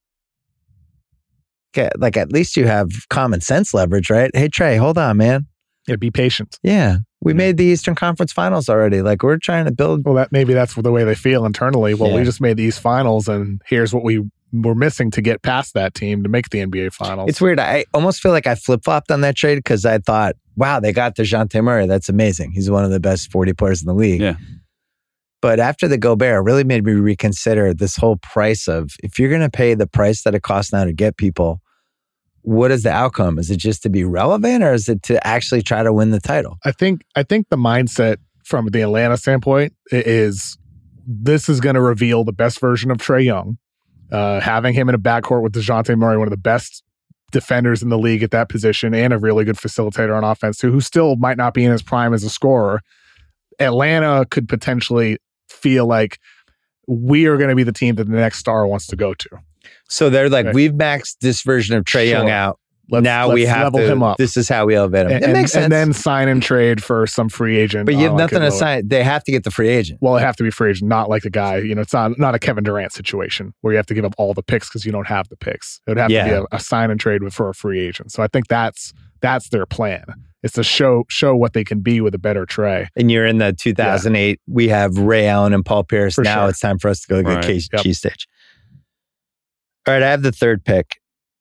Okay, like at least you have common sense leverage, right? Hey, Trey, hold on, man. Yeah, be patient. Yeah. We made the Eastern Conference Finals already. Like we're trying to build. Well, that maybe that's the way they feel internally. Well, Yeah. we just made these finals, and here's what we were missing to get past that team to make the N B A Finals. It's weird. I almost feel like I flip flopped on that trade because I thought, wow, they got DeJounte Murray. That's amazing. He's one of the best forty players in the league. Yeah. But after the Gobert, it really made me reconsider this whole price of if you're going to pay the price that it costs now to get people, what is the outcome? Is it just to be relevant or is it to actually try to win the title? I think I think the mindset from the Atlanta standpoint is this is going to reveal the best version of Trae Young. Uh, having him in a backcourt with DeJounte Murray, one of the best defenders in the league at that position, and a really good facilitator on offense too, who still might not be in his prime as a scorer. Atlanta could potentially feel like we are going to be the team that the next star wants to go to. So they're like, Right. we've maxed this version of Trae Sure. Young out. Let's, now let's we have level to, him up. This is how we elevate him. and, it makes sense. and then sign and trade for some free agent. but you have uh, like nothing a to lower- sign. They have to get the free agent. Well, it have to be free agent, not like the guy. You know, it's not not a Kevin Durant situation where you have to give up all the picks because you don't have the picks. It would have Yeah. to be a, a sign and trade with, for a free agent. So I think that's that's their plan. It's to show show what they can be with a better Trey. And you're in the two thousand eight. We have Ray Allen and Paul Pierce. For now sure. it's time for us to go get Right. key, Yep. key stage. All right, I have the third pick.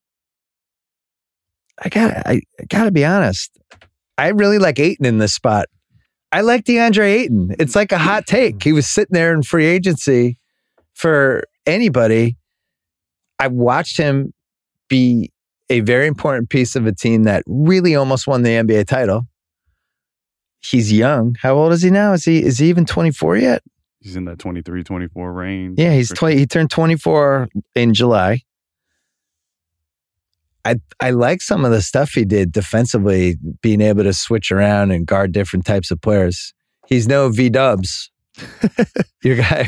I got I, I got to be honest. I really like Ayton in this spot. I like DeAndre Ayton. It's like a hot take. He was sitting there in free agency for anybody. I watched him be a very important piece of a team that really almost won the N B A title. He's young. How old is he now? Is he is he even twenty-four yet? He's in that twenty-three, twenty-four range. Yeah, he's For twenty. He turned twenty-four in July. I I like some of the stuff he did defensively, being able to switch around and guard different types of players. He's no V Dubs. Your guy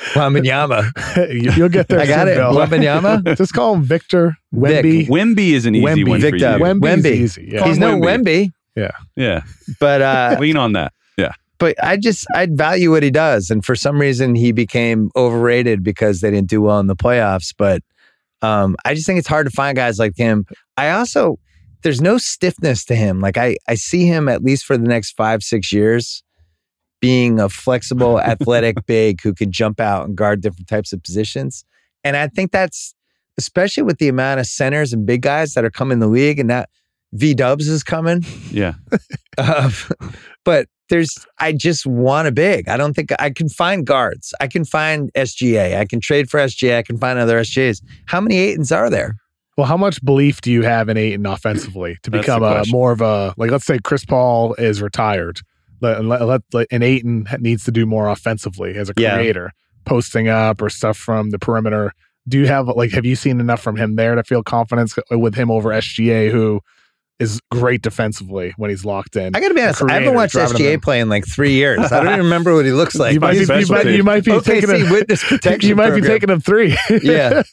Wembanyama. You- You'll get there. I got soon, it. Bill. Wembanyama. Just call him Victor Vic. Wemby. Wemby is an easy Wemby. one Vic for you. Dub. Wemby's Wemby. easy. Yeah. He's no Wemby. Wemby, Yeah. but uh, Lean on that. Yeah. but I just I value what he does, and for some reason he became overrated because they didn't do well in the playoffs. But um, I just think it's hard to find guys like him. I also there's no stiffness to him. Like I I see him at least for the next five six years being a flexible, athletic big who could jump out and guard different types of positions. And I think that's especially with the amount of centers and big guys that are coming in the league, and that V Dubs is coming. Yeah. Uh, but there's, I just want a big. I don't think I can find guards. I can find S G A. I can trade for S G A. I can find other S G As. How many Aytons are there? Well, how much belief do you have in Ayton offensively to That's become the a question. more of a, like, let's say Chris Paul is retired, let, let, let, let- and Ayton needs to do more offensively as a Yeah. creator, posting up or stuff from the perimeter. Do you have, like, have you seen enough from him there to feel confidence with him over S G A, who is great defensively when he's locked in? I got to be honest. I haven't Creator, watched driving S G A him in. play in like three years. I don't even remember what he looks like. you, might be, you, special might, team. you might be O K C taking a, witness protection. you might be program. taking him three. Yeah.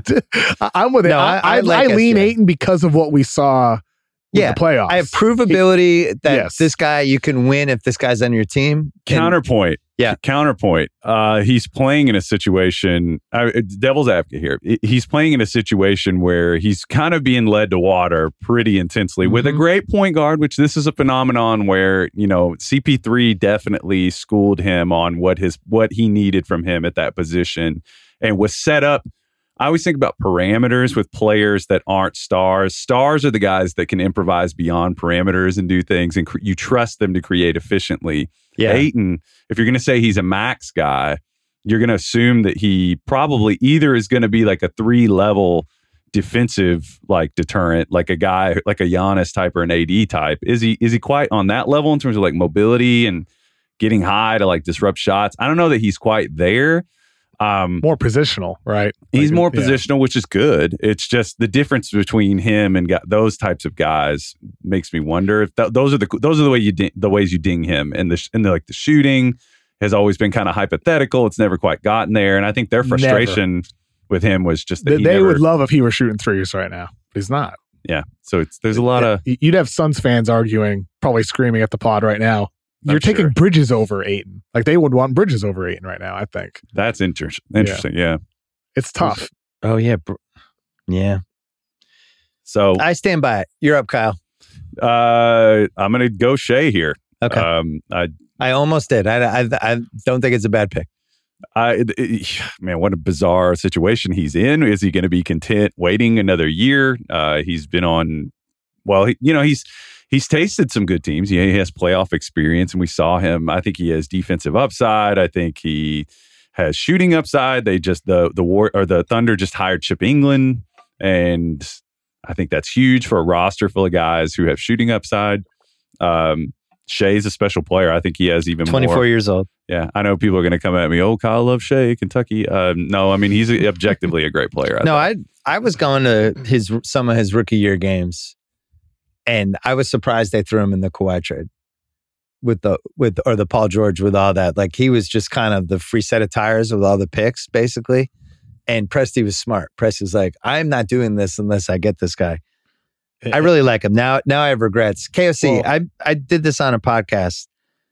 I- I'm with it. No, I, I- I I, like I lean S G A. Ayton because of what we saw with Yeah, the playoffs. I have provability that Yes. this guy you can win if this guy's on your team. And- Counterpoint. Yeah. Counterpoint. Uh, he's playing in a situation, uh, devil's advocate here. He- He's playing in a situation where he's kind of being led to water pretty intensely with a Mhm. great point guard, which this is a phenomenon where, you know, C P three definitely schooled him on what his, what he needed from him at that position and was set up. I always think about parameters with players that aren't stars. Stars are the guys that can improvise beyond parameters and do things, and cr- you trust them to create efficiently. Yeah. Ayton, if you're going to say he's a max guy, you're going to assume that he probably either is going to be like a three level defensive like deterrent, like a guy like a Giannis type or an A D type. Is he is he quite on that level in terms of like mobility and getting high to like disrupt shots? I don't know that he's quite there. Um, more positional, right? He's Like, more yeah. positional, which is good. It's just the difference between him and got those types of guys makes me wonder if th- those are the those are the way you ding, the ways you ding him. And the sh- and the, like the shooting has always been kind of hypothetical. It's never quite gotten there. And I think their frustration Never. with him was just that They, he they never, would love if he were shooting threes right now. He's not. yeah. So it's there's a lot of You'd have Suns fans arguing, probably screaming at the pod right now. You're I'm taking sure. Bridges over Ayton. Like they would want Bridges over Ayton right now, I think. that's inter- interesting. Yeah. It's tough. Oh yeah, br- yeah. So I stand by it. You're up, Kyle. uh, I'm gonna go Shea here. Okay, Um, I I almost did. I, I I don't think it's a bad pick. I, it, it- man, what a bizarre situation he's in. Is he going to be content waiting another year? Uh, he's been on, well, he, you know, he's he's tasted some good teams. He, he has playoff experience, and we saw him. I think he has defensive upside. I think he has shooting upside. They just the the war or the Thunder just hired Chip England, and I think that's huge for a roster full of guys who have shooting upside. Um, Shea's a special player. I think he has even twenty-four more. years old. Yeah, I know people are going to come at me. Oh, Kyle loves Shea, Kentucky. Um, no, I mean he's objectively a great player. I No, think. I I was going to his some of his rookie year games, and I was surprised they threw him in the Kawhi trade with the with or the Paul George with all that. Like he was just kind of the free set of tires with all the picks, basically. And Presti was smart. Presti's like, I'm not doing this unless I get this guy. I really like him. Now now I have regrets. K F C, Well- I I did this on a podcast.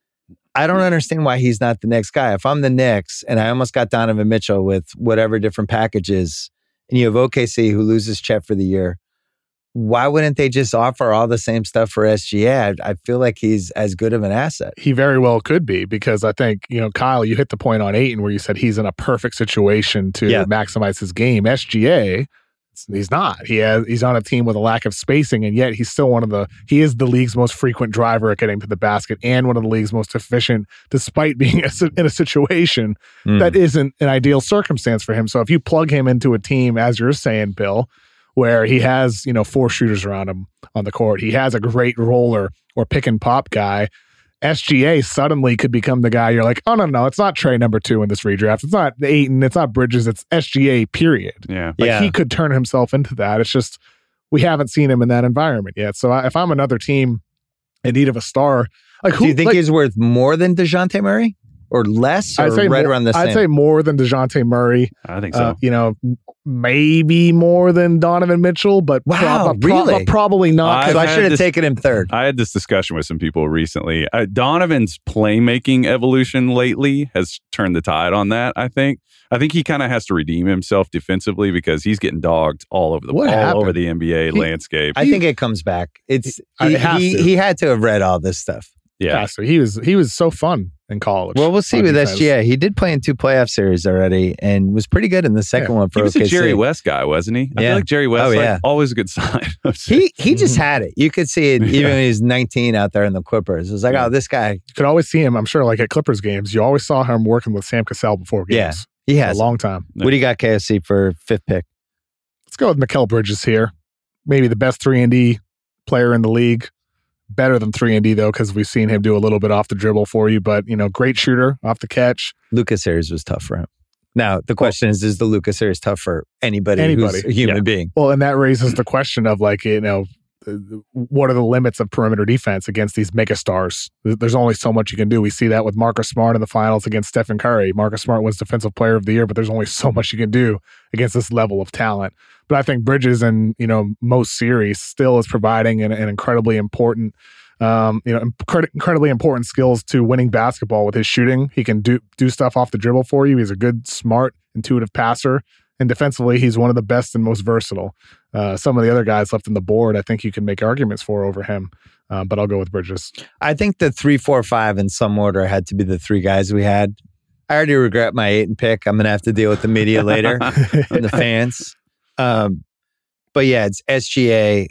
I don't understand why he's not the next guy. If I'm the Knicks and I almost got Donovan Mitchell with whatever different packages, and you have O K C who loses Chet for the year, why wouldn't they just offer all the same stuff for S G A? I, I feel like he's as good of an asset. He very well could be, because I think, you know, Kyle, you hit the point on Ayton where you said he's in a perfect situation to Yeah. maximize his game. S G A, he's not. He has he's on a team with a lack of spacing, and yet he's still one of the he is the league's most frequent driver at getting to the basket and one of the league's most efficient, despite being in a situation Mm. that isn't an ideal circumstance for him. So if you plug him into a team, as you're saying, Bill, where he has, you know, four shooters around him on the court, he has a great roller or pick and pop guy, S G A suddenly could become the guy you're like, oh, no, no, it's not Trey number two in this redraft. It's not Ayton. It's not Bridges. It's S G A, period. Yeah. Like Yeah. he could turn himself into that. It's just we haven't seen him in that environment yet. So I, if I'm another team in need of a star, like who Do you think like, he's worth more than DeJounte Murray or less or I'd say right more, around the same? I'd say more than DeJounte Murray. I think so. Uh, you know, m- maybe more than Donovan Mitchell, but, Wow, prob- pro- really? but probably not. 'cause So I I've should had have this- taken him third. I had this discussion with some people recently. Uh, Donovan's playmaking evolution lately has turned the tide on that. I think. I think he kind of has to redeem himself defensively because he's getting dogged all over the What all happened? over the N B A He- landscape. I think it comes back. It's It he, has he, to. he had to have read all this stuff. yeah. yeah, so he was he was so fun in college. Well, we'll see on with defense. S G A. He did play in two playoff series already and was pretty good in the second Yeah. one for He was O K a C. Jerry West guy, wasn't he? I Yeah. feel like Jerry West, Oh, like, yeah. always a good sign. He he just had it. You could see it even Yeah. when he was nineteen out there in the Clippers. It was like, Yeah. oh, this guy, You could always see him, I'm sure, like at Clippers games, you always saw him working with Sam Cassell before games. Yeah, he For has. a long time. What do you got, K F C, for fifth pick? Let's go with Mikal Bridges here. Maybe the best three and D player in the league. Better than three and D, though, because we've seen him do a little bit off the dribble for you. But, you know, great shooter off the catch. Lucas series was tough for him. Now, the question is, is the Lucas series tough for anybody, Anybody, who's a human yeah. being? Well, and that raises the question of, like, you know, uh, what are the limits of perimeter defense against these mega stars? There's only so much you can do. We see that with Marcus Smart in the finals against Stephen Curry. Marcus Smart was Defensive Player of the Year, but there's only so much you can do against this level of talent. But I think Bridges in, you know, most series still is providing an, an incredibly important, um, you know, incred- incredibly important skills to winning basketball with his shooting. He can do do stuff off the dribble for you. He's a good, smart, intuitive passer. And defensively, he's one of the best and most versatile. Uh, some of the other guys left on the board, I think you can make arguments for over him. Uh, but I'll go with Bridges. I think the three, four, five in some order had to be the three guys we had. I already regret my eight and pick. I'm going to have to deal with the media later and the fans. Um, but yeah, it's S G A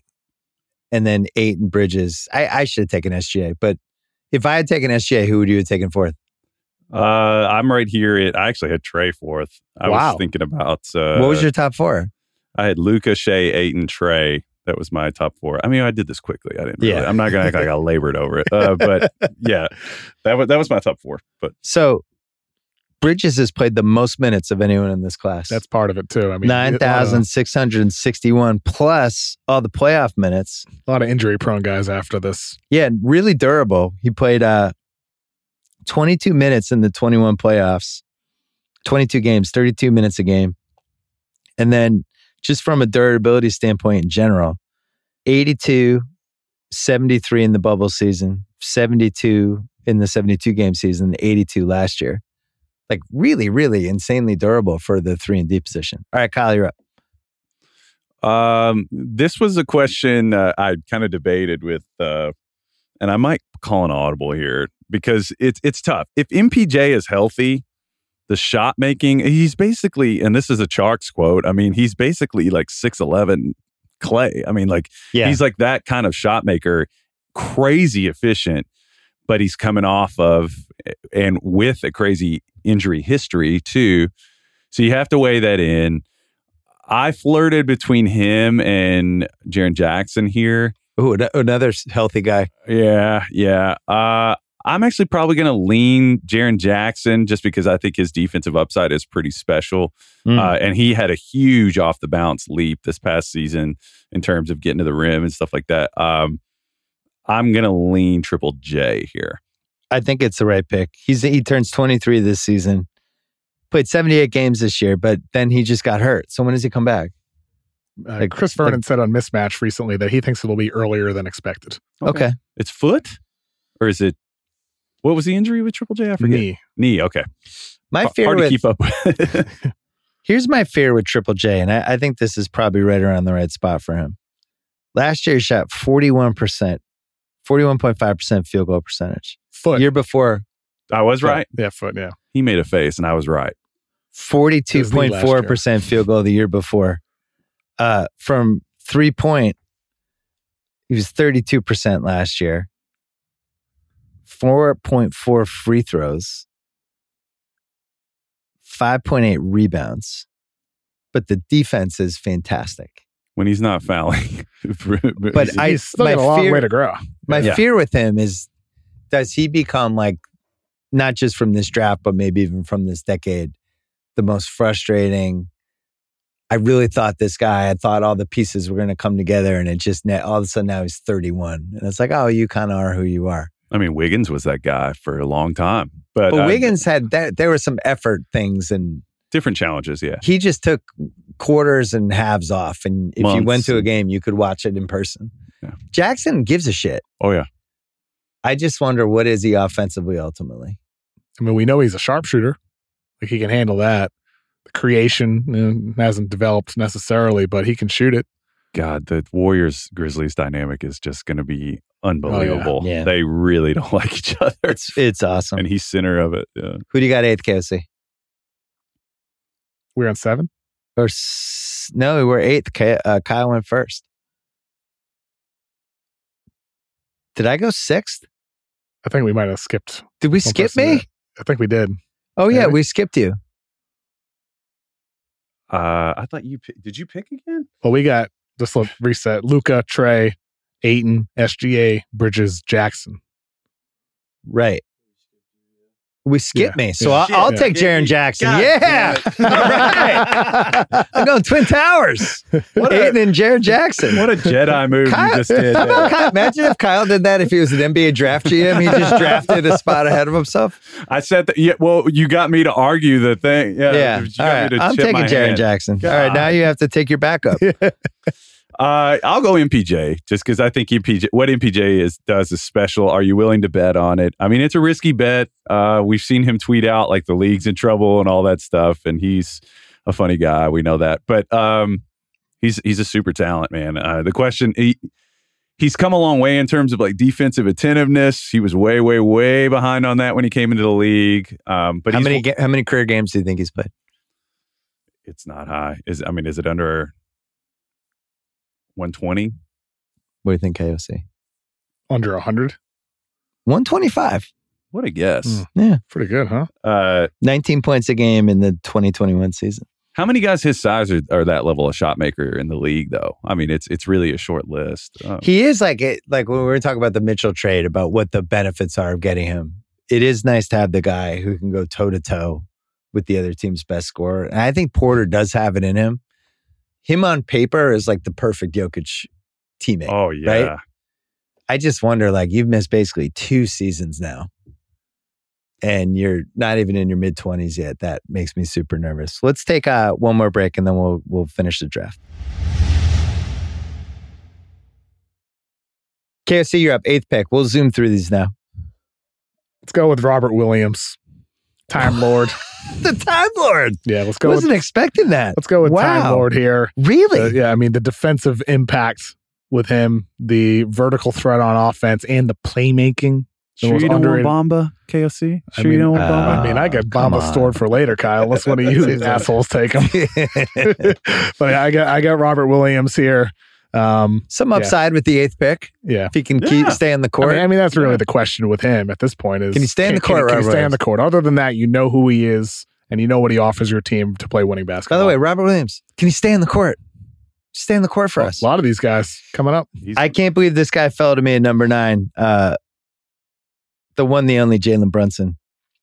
and then eight and Bridges. I, I should have taken S G A, but if I had taken S G A, who would you have taken fourth? Uh, I'm right here. At, I actually had Trey fourth. I Wow. was thinking about. Uh, What was your top four? I had Luka, Shea, Ayton, Trey. That was my top four. I mean, I did this quickly. I didn't. Really, Yeah. I'm not gonna act like I labored over it. Uh, but yeah, that was that was my top four. But So Bridges has played the most minutes of anyone in this class. That's part of it too. I mean, nine thousand six hundred sixty-one plus all the playoff minutes. A lot of injury prone guys after this. Yeah, really durable. He played uh, twenty-two minutes in the twenty-one playoffs, twenty-two games, thirty-two minutes a game. And then just from a durability standpoint in general, eighty-two, seventy-three in the bubble season, seventy-two in the seventy-two game season, eighty-two last year. Like really, really insanely durable for the three and D position. All right, Kyle, you're up. Um, this was a question uh, I kind of debated with, uh, and I might call an audible here because it's it's tough. If M P J is healthy, the shot making, he's basically, and this is a Charks quote, I mean, he's basically like six eleven Clay. I mean, like Yeah. he's like that kind of shot maker, crazy efficient, but he's coming off of and with a crazy injury history too. So you have to weigh that in. I flirted between him and Jaren Jackson here. Ooh, an- another healthy guy. Yeah, yeah. Uh, I'm actually probably going to lean Jaren Jackson just because I think his defensive upside is pretty special. Mm. Uh, and he had a huge off the bounce leap this past season in terms of getting to the rim and stuff like that. Um, I'm going to lean Triple J here. I think it's the right pick. He's he turns twenty-three this season. Played seventy-eight games this year, but then he just got hurt. So when does he come back? Uh, Like- Chris Vernon like- said on Mismatch recently that he thinks it'll be earlier than expected. Okay. It's foot? Or is it, what was the injury with Triple J? I forget. Knee. Knee, okay. My H- fear Hard with, to keep up with. Here's my fear with Triple J, and I, I think this is probably right around the right spot for him. Last year, he shot forty-one percent, forty-one point five percent field goal percentage. Foot. Year before, I was right. Yeah, foot, yeah. He made a face and I was right. forty-two point four percent field goal the year before. Uh, from three point, he was thirty-two percent last year. four point four free throws. five point eight rebounds. But the defense is fantastic. When he's not fouling. But I, He's still my got a long fear, way to grow. my Yeah. fear with him is, does he become like, not just from this draft, but maybe even from this decade, the most frustrating? I really thought this guy, I thought all the pieces were going to come together, and it just, all of a sudden now he's thirty-one. And it's like, oh, you kind of are who you are. I mean, Wiggins was that guy for a long time. But, But uh, Wiggins had, that, there were some effort things, and different challenges, yeah. he just took quarters and halves off. And if you Months went to a and- game, you could watch it in person. Yeah. Jackson gives a shit. Oh, yeah. I just wonder, what is he offensively ultimately? I mean, we know he's a sharpshooter. Like he can handle that. The creation you know, hasn't developed necessarily, but he can shoot it. God, the Warriors Grizzlies dynamic is just going to be unbelievable. Oh, yeah. Yeah. They really don't like each other. It's it's awesome. And he's center of it. Yeah. Who do you got eighth, K O C? We're on seven. Or s- no, we're eighth. K- uh, Kyle went first. Did I go sixth? I think we might have skipped. Did we one skip person me? there. I think we did. Oh yeah, Maybe. we skipped you. Uh, I thought you pi- did you pick again? Well, we got, just let reset, Luca, Trey, Ayton, S G A, Bridges, Jackson. Right. We skipped Yeah. me, so Yeah. I'll, I'll Yeah. take Jaren Jackson. God yeah, all right. I'm going Twin Towers. What a- Ayton and Jaren Jackson. What a Jedi move Kyle- you just did. How about there. Kyle? Imagine if Kyle did that. If he was an N B A draft G M, he just drafted a spot ahead of himself. I said that. Yeah, well, you got me to argue the thing. Yeah, Yeah. you got All me right. to I'm chip taking my Jaren hand. Jackson. All right. Now you have to take your backup. Uh, I'll go M P J just because I think M P J, what M P J is does is special. Are you willing to bet on it? I mean, it's a risky bet. Uh, we've seen him tweet out like the league's in trouble and all that stuff, and he's a funny guy. We know that, but um, he's he's a super talent, man. Uh, the question he he's come a long way in terms of like defensive attentiveness. He was way, way, way behind on that when he came into the league. Um, but how he's, many ga- how many career games do you think he's played? It's not high. Is I mean, is it under one twenty? What do you think, K O C? Under one hundred. one twenty-five. What a guess. Mm. Yeah. Pretty good, huh? Uh, nineteen points a game in the twenty twenty-one season. how many guys his size are, are that level of shot maker in the league, though? I mean, it's it's really a short list. Uh, He is like it, like when we were talking about the Mitchell trade, about what the benefits are of getting him. It is nice to have the guy who can go toe to toe with the other team's best scorer. And I think Porter does have it in him. Him on paper is like the perfect Jokic teammate. Oh, yeah. Right? I just wonder, like, you've missed basically two seasons now. And you're not even in your mid-twenties yet. That makes me super nervous. Let's take uh, one more break and then we'll we'll finish the draft. K O C, you're up eighth pick. We'll zoom through these now. Let's go with Robert Williams, Time Lord. The Time Lord. Yeah, let's go. Wasn't with, expecting that. Let's go with Wow. Time Lord here. Really? Uh, yeah, I mean, the defensive impact with him, the vertical threat on offense, and the playmaking. The Sure most you don't want underrated- Bamba, K O C? I Sure mean, you don't want uh, Bamba? I mean, I got come Bamba on. stored for later, Kyle. Let's one of you these assholes take him. But yeah, I got I got Robert Williams here. Um, Some Yeah. upside with the eighth pick. yeah. If he can keep Yeah. stay on the I court. mean, I mean, that's really Yeah. the question with him at this point is Can he stay in the court, Can, can he Robert stay on Williams? the court? Other than that, you know who he is and you know what he offers your team to play winning By basketball. the way, Robert Williams, can he stay in the court? Stay in the court for us. a lot of these guys coming up. He's- I can't believe this guy fell to me at number nine. Uh, the one, the only Jalen Brunson.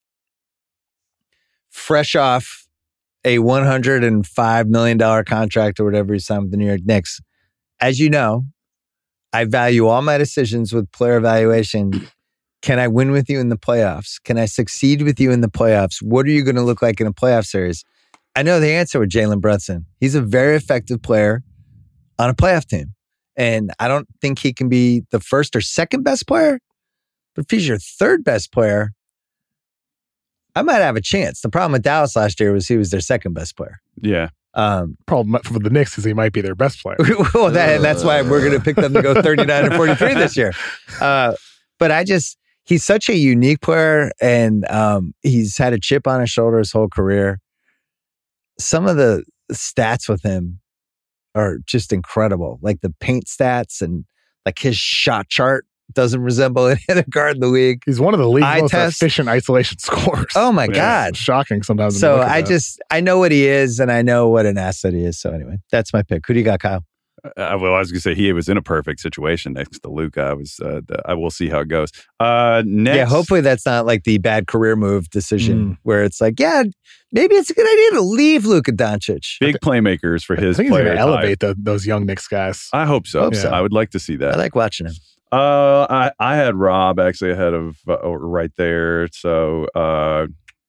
Fresh off a one hundred five million dollars contract or whatever he signed with the New York Knicks. As you know, I value all my decisions with player evaluation. Can I win with you in the playoffs? Can I succeed with you in the playoffs? What are you going to look like in a playoff series? I know the answer with Jalen Brunson. He's a very effective player on a playoff team. And I don't think he can be the first or second best player. But if he's your third best player, I might have a chance. The problem with Dallas last year was he was their second best player. yeah. Um, Problem for the Knicks is he might be their best player. well, that, that's why we're going to pick them to go thirty-nine and forty-three this year. Uh, but I just, he's such a unique player and um, he's had a chip on his shoulder his whole career. Some of the stats with him are just incredible. Like the paint stats and like his shot chart doesn't resemble any other guard in the league. He's one of the league's Eye most test. efficient isolation scorers. Oh my Yeah. God. It's shocking sometimes. when you So look at I that. just, I know what he is and I know what an asset he is. So anyway, that's my pick. Who do you got, Kyle? Uh, well, I was going to say he was in a perfect situation next to Luka. I was. Uh, the, I will see how it goes. Uh, next, Yeah, hopefully that's not like the bad career move decision Mm. where it's like, yeah, maybe it's a good idea to leave Luka Doncic. big playmakers for I his think he's player going to type. elevate the, those young Knicks guys. I hope so. Hope so. I would like to see I that. like watching him. Uh, I I had Rob actually ahead of uh, right there. So, uh,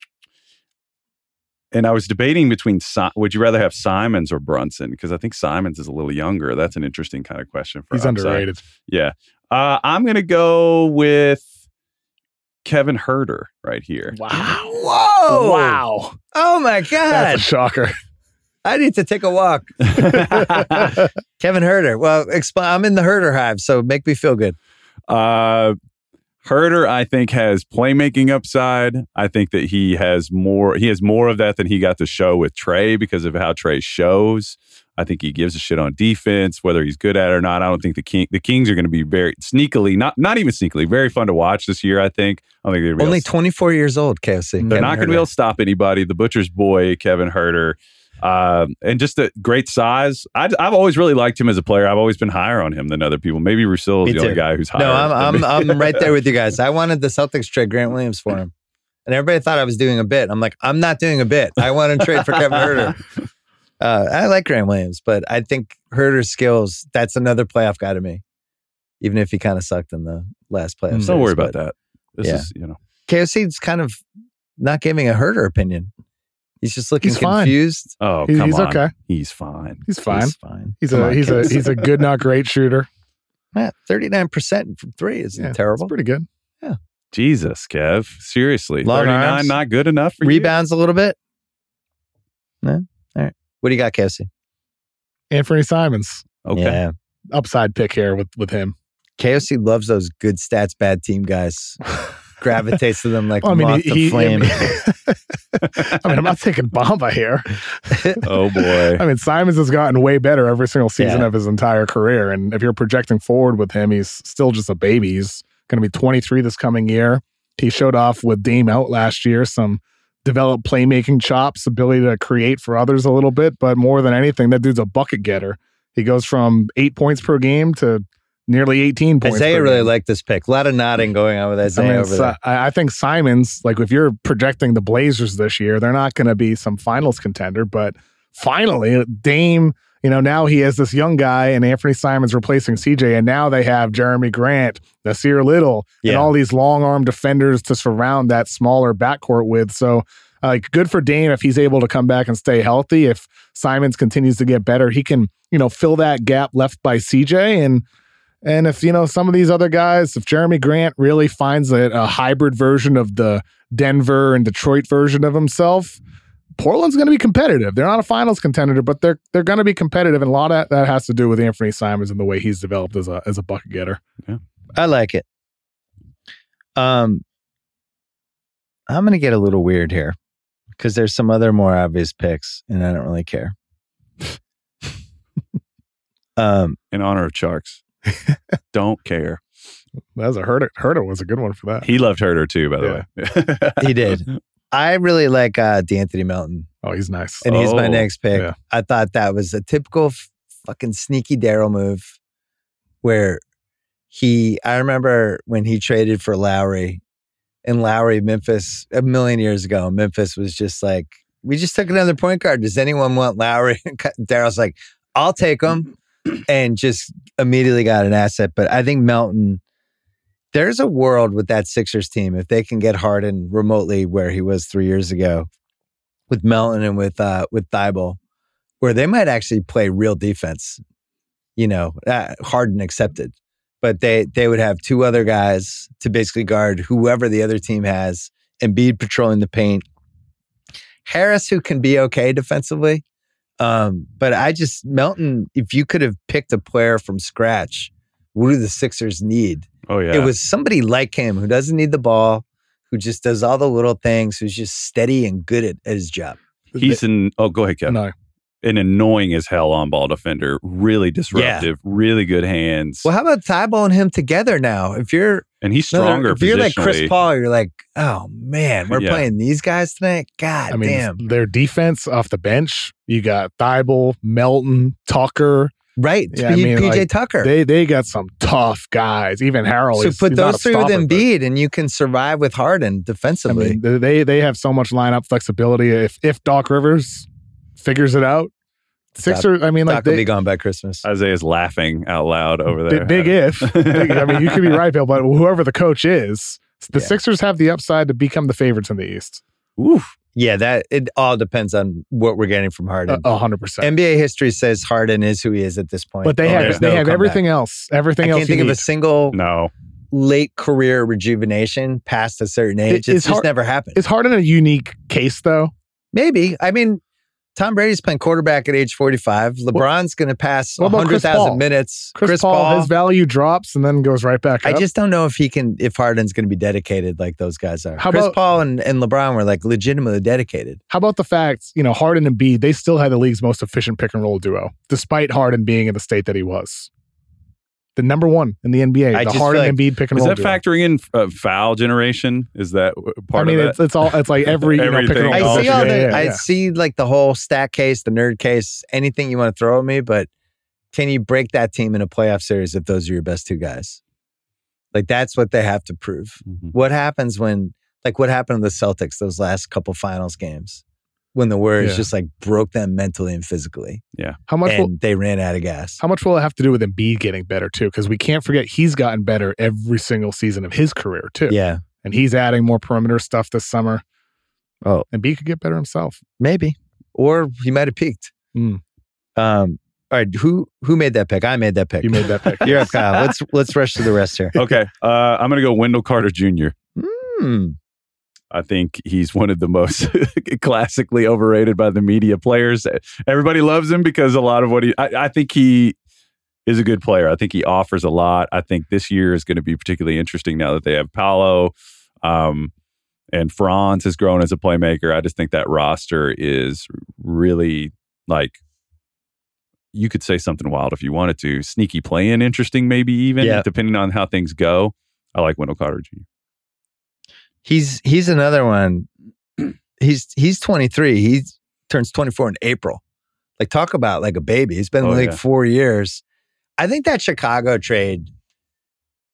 and I was debating between. Si- would you rather have Simons or Brunson? Because I think Simons is a little younger. That's an interesting kind of question for. He's upside. underrated. Yeah. Uh, I'm gonna go with Kevin Herter right here. Wow. Whoa. Wow. Oh my That's God. a shocker. I need to take a walk. Kevin Herter. Well, exp- I'm in the Herter hive, so make me feel good. Uh, Herter, I think, has playmaking upside. I think that he has more. He has more of that than he got to show with Trey because of how Trey shows. I think he gives a shit on defense, whether he's good at it or not. I don't think the King, the Kings are going to be very sneakily, not not even sneakily, very fun to watch this year. I think. I don't think they're Only able to- twenty-four years old, K O C. They're Kevin not going to be Huerter. able to stop anybody. The Butcher's boy, Kevin Herter. Um, and just a great size. I, I've always really liked him as a player. I've always been higher on him than other people. Maybe Rousseau Me is the only too. guy who's higher. No, I'm than I'm me. I'm right there with you guys. I wanted the Celtics trade Grant Williams for him, and everybody thought I was doing a bit. I'm like, I'm not doing a bit. I want to trade for Kevin Herter. Uh, I like Grant Williams, but I think Herter's skills. That's another playoff guy to me, even if he kind of sucked in the last playoff. Mm. series. Don't worry But about that. This yeah. is, you know. K O C's kind of not giving a Herter opinion. He's just looking He's fine. confused. Oh, He- come he's on. okay. He's fine. He's fine. He's fine. He's Come a on, he's K O a C. he's a good, not great shooter. Yeah, thirty-nine percent from three isn't Yeah, terrible. It's pretty good. Jesus, Kev. Seriously. Long thirty-nine arms. not good enough for Rebounds a little bit. No? All right. What do you got, K O C? Anthony Simons, you? Okay. Yeah. upside pick here with with him. K O C loves those good stats, bad team guys. Gravitates to them like Well, I mean, moth he, to he- flame. I mean, I'm not taking Bamba here. Oh, boy. I mean, Simons has gotten way better every single season Yeah. of his entire career. And if you're projecting forward with him, he's still just a baby. He's going to be twenty-three this coming year. He showed off with Dame out last year, some developed playmaking chops, ability to create for others a little bit. But more than anything, that dude's a bucket getter. He goes from eight points per game to nearly eighteen points. Isaiah per really game. liked this pick. A lot of nodding going on with I Isaiah mean, over Si- there. I I think Simons, like if you're projecting the Blazers this year, they're not going to be some finals contender, but finally, Dame, you know, now he has this young guy and Anthony Simons replacing C J, and now they have Jeremy Grant, Nasir Little, Yeah. and all these long arm defenders to surround that smaller backcourt with. So, like, good for Dame if he's able to come back and stay healthy. If Simons continues to get better, he can, you know, fill that gap left by C J. And and if, you know, some of these other guys, if Jeremy Grant really finds a, a hybrid version of the Denver and Detroit version of himself, Portland's going to be competitive. They're not a finals contender, but they're they're going to be competitive, and a lot of that has to do with Anthony Simons and the way he's developed as a as a bucket getter. Yeah. I like it. Um, I'm going to get a little weird here because there's some other more obvious picks, and I don't really care. um, In honor of Sharks. Don't care. That was a Herder. Herder was a good one for that. He loved Herder too, by the way. he did. I really like uh, D'Anthony Melton, Oh, he's nice. and he's my Oh, next pick. yeah. I thought that was a typical f- fucking sneaky Daryl move where he, I remember when he traded for Lowry, and Lowry, Memphis, a million years ago, Memphis was just like, we just took another point guard. Does anyone want Lowry? Daryl's like, I'll take him, and just immediately got an asset. But I think Melton, there's a world with that Sixers team, if they can get Harden remotely where he was three years ago, with Melton and with uh, with Thibault, where they might actually play real defense, you know, uh, Harden accepted. But they they would have two other guys to basically guard whoever the other team has, Embiid patrolling the paint. Harris, who can be okay defensively. Um, but I just, Melton, if you could have picked a player from scratch, what do the Sixers need? Oh, yeah. It was somebody like him who doesn't need the ball, who just does all the little things, who's just steady and good at, at his job. He's an, oh, go ahead, Kevin. No. An annoying as hell on ball defender. Really disruptive, really good hands. Well, how about Thibault and him together now? If you're and he's stronger if you're like Chris positionally. Paul, you're like, oh man, we're Yeah. playing these guys tonight. God I mean, damn. their defense off the bench, you got Thibault, Melton, Tucker. Right. Yeah, I P- mean, P J like, Tucker. They they got some tough guys. Even Harold. so is, put he's not those a three with stopper, but- Embiid and you can survive with Harden I defensively. mean, they they have so much lineup flexibility. If if Doc Rivers figures it out, Sixers. I mean, like Doc will they, be gone by Christmas. Isaiah's laughing out loud over big, there. big if. Big, I mean, you could be right, Bill, but whoever the coach is, the Yeah. Sixers have the upside to become the favorites in the East. Oof. Yeah, that it all depends on what we're getting from Harden. A hundred percent. N B A history says Harden is who he is at this point. But they Oh, have there's they no have comeback. everything else. Everything I else. can't think you of a need. single No. late career rejuvenation past a certain age. It- it's it's just hard- never happened. Is Harden a unique case though? Maybe. I mean, Tom Brady's playing quarterback at age forty-five. LeBron's going to pass What about one hundred Chris Paul? thousand minutes. Chris, Paul, his value drops and then goes right back I up. just don't know if he can, if Harden's going to be dedicated like those guys are. How Chris about- Paul and, and LeBron were like legitimately dedicated. How about the fact, you know, Harden and Embiid, they still had the league's most efficient pick and roll duo, despite Harden being in the state that he was. The number one in the N B A, I the just Harden feel and Embiid pick and Is roll that duo. factoring in uh, foul generation? Is that part I mean, of it's that? it's all it's like every you know, pick and Everything roll. I else. see possession. all Yeah, the, yeah, I yeah. see like the whole stat case, the nerd case, anything you want to throw at me, but can you break that team in a playoff series if those are your best two guys? Like that's what they have to prove. Mhm. What happens when, like what happened to the Celtics those last couple finals games when the Warriors Yeah. just like broke them mentally and physically How much and will they ran out of gas. how much will it have to do with Embiid getting better too? Because we can't forget he's gotten better every single season of his career too. Yeah, And he's adding more perimeter stuff this summer. Oh. Embiid could get better himself. maybe. Or he might have peaked. Mm. Um, all right, who who made that pick? I made that pick. You made that pick. You're up, Kyle. Let's let's rush to the rest here. Okay. Uh, I'm going to go Wendell Carter Junior Hmm. I think he's one of the most classically overrated by the media players. Everybody loves him because a lot of what he, I, I think he is a good player. I think he offers a lot. I think this year is going to be particularly interesting now that they have Paolo um, and Franz has grown as a playmaker. I just think that roster is really like, you could say something wild if you wanted to. Sneaky playing, interesting maybe even, Yeah. depending on how things go. I like Wendell Carter Junior He's he's another one. He's he's twenty-three. He turns twenty-four in April. Like talk about like a baby. He's been in Oh, the league yeah. four years. I think that Chicago trade